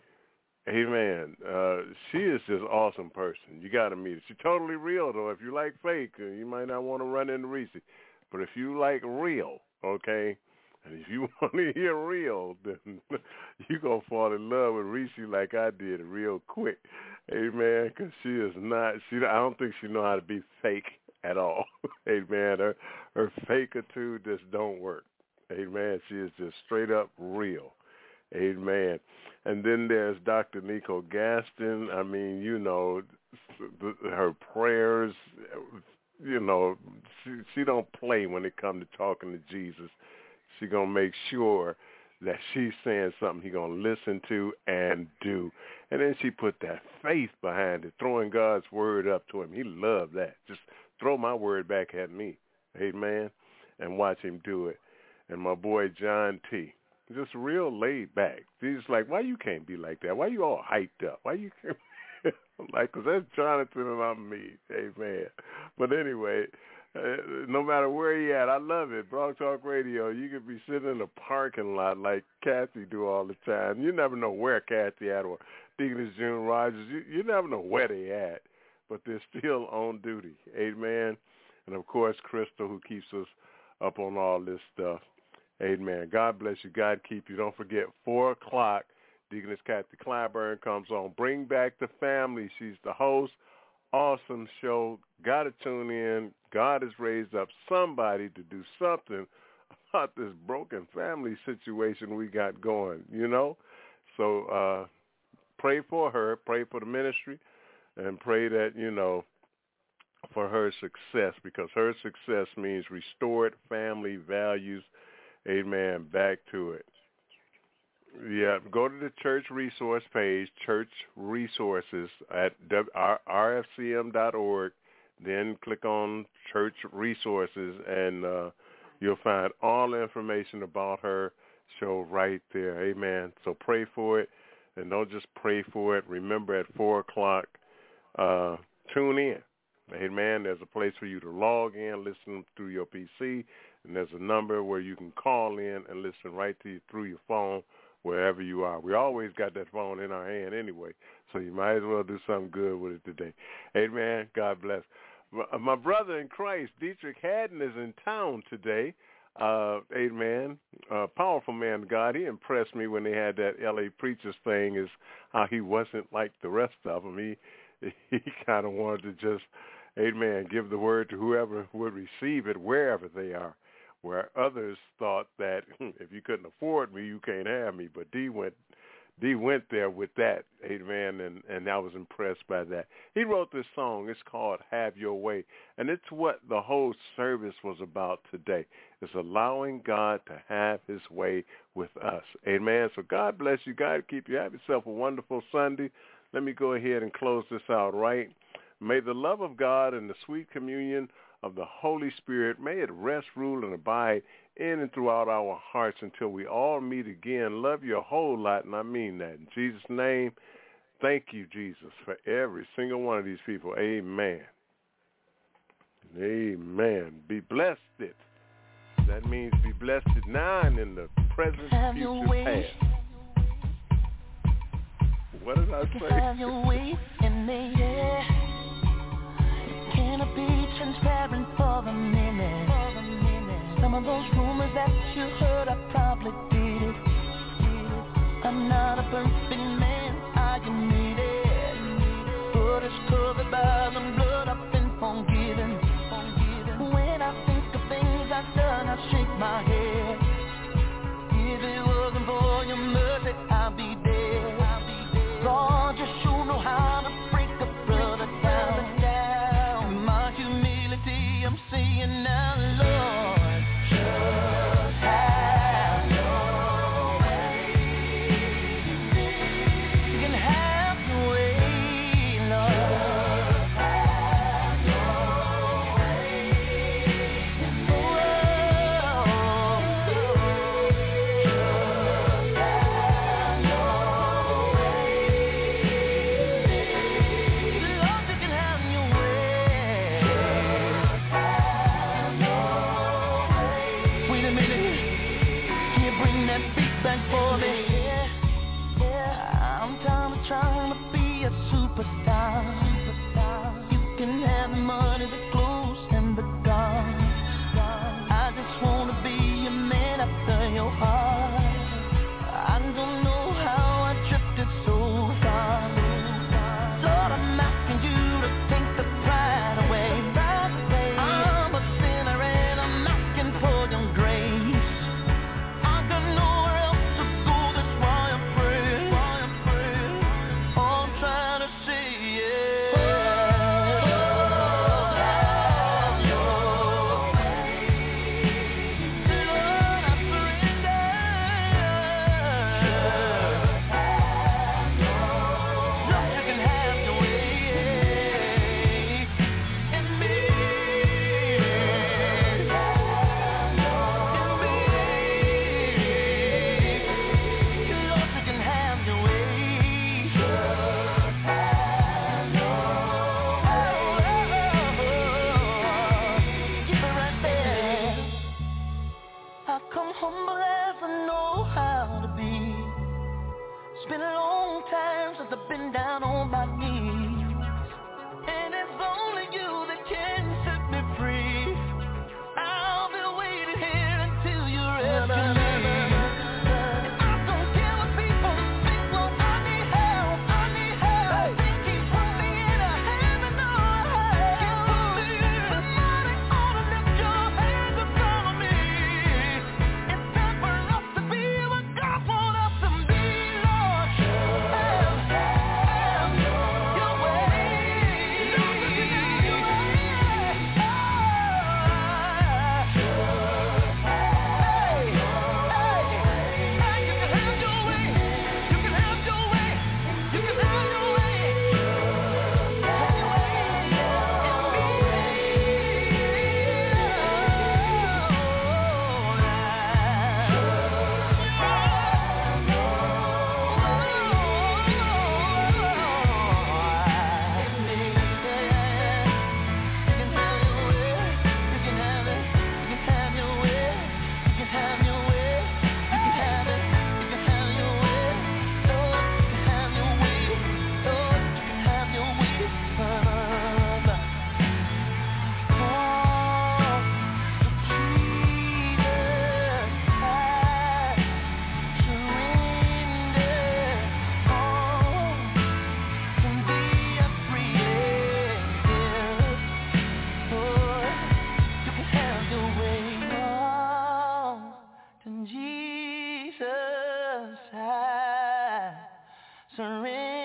amen. Uh, she is just an awesome person. You got to meet her. She's totally real, though. If you like fake, uh, you might not want to run into Reese. But if you like real, okay, and if you want to hear real, then you're going to fall in love with Reese like I did real quick. Amen, because she is not, she. I don't think she know how to be fake at all. Amen. Her, her fake attitude just don't work. Amen. She is just straight up real. Amen. And then there's Doctor Nico Gaston. I mean, you know, her prayers, you know, she, she don't play when it comes to talking to Jesus. She going to make sure that she's saying something he going to listen to and do. And then she put that faith behind it, throwing God's word up to him. He loved that. Just throw my word back at me. Amen. And watch him do it. And my boy John T., just real laid back. He's like, why you can't be like that? Why you all hyped up? Why you can't? I'm like, because that's Jonathan and I'm me. Amen. But anyway, uh, no matter where he at, I love it. Blog Talk Radio, you could be sitting in a parking lot like Kathy do all the time. You never know where Kathy at or Deaconess June Rogers. You, you never know where they at, but they're still on duty. Amen. And, of course, Crystal, who keeps us up on all this stuff. Amen. God bless you. God keep you. Don't forget, four o'clock, Deaconess Kathy Clyburn comes on. Bring back the family. She's the host. Awesome show. Got to tune in. God has raised up somebody to do something about this broken family situation we got going, you know? So uh, pray for her. Pray for the ministry. And pray that, you know, for her success, because her success means restored family values. Amen. Back to it. Yeah, go to the church resource page, church resources at r f c m dot org. Then click on church resources, and uh, you'll find all the information about her show right there. Amen. So pray for it, and don't just pray for it. Remember, at four o'clock, uh, tune in. Amen. There's a place for you to log in, listen through your P C, and there's a number where you can call in and listen right to you through your phone wherever you are. We always got that phone in our hand anyway, so you might as well do something good with it today. Amen. God bless. My brother in Christ, Dietrich Haddon, is in town today. Uh, amen. Uh, powerful man of God. He impressed me when they had that L A Preachers thing, is how he wasn't like the rest of them. He, he kind of wanted to just, amen, give the word to whoever would receive it wherever they are, where others thought that if you couldn't afford me, you can't have me. But D went D went there with that, amen, and, and I was impressed by that. He wrote this song. It's called Have Your Way, and it's what the whole service was about today. It's allowing God to have his way with us, amen. So God bless you. God keep you. Have yourself a wonderful Sunday. Let me go ahead and close this out, right? May the love of God and the sweet communion of the Holy Spirit, may it rest, rule, and abide in and throughout our hearts until we all meet again. Love you a whole lot, and I mean that. In Jesus' name, thank you, Jesus, for every single one of these people. Amen. Amen. Be blessed it. That means be blessed it now and in the present, future, past. What did I say? Have your way in the air. Can I be transparent for a minute? For a minute. Some of those rumors that you heard, I probably did it. I'm not a perfect man, I admit it. But it's covered by the blood, I've been forgiven. When I think of things I've done, I shake my head. If it wasn't for your mercy, I'd be dead. Lord, you sure know how to break a brother down. In my humility, I'm saying now, Lord, just have your way. You can have your way, Lord. Just have your way. For me, yeah, yeah. I'm tired of trying to be a superstar. superstar. You can have the money, the clothes, and the guns. I just wanna be a man after your heart. I don't know how I drifted so far. Lord, I'm asking you to take the pride away. I'm a sinner and I'm asking for your grace. I've been down on my knees, and it's only you that can set me free. I'll be waiting here until you rescue me. I don't care what people think, well, I need help, I need help. They keep putting me in a heaven or hell. Keep putting me in. Somebody ought to lift your hands up on me. It's time for us to be what God wants us to be, Lord. Jesus, I surrender.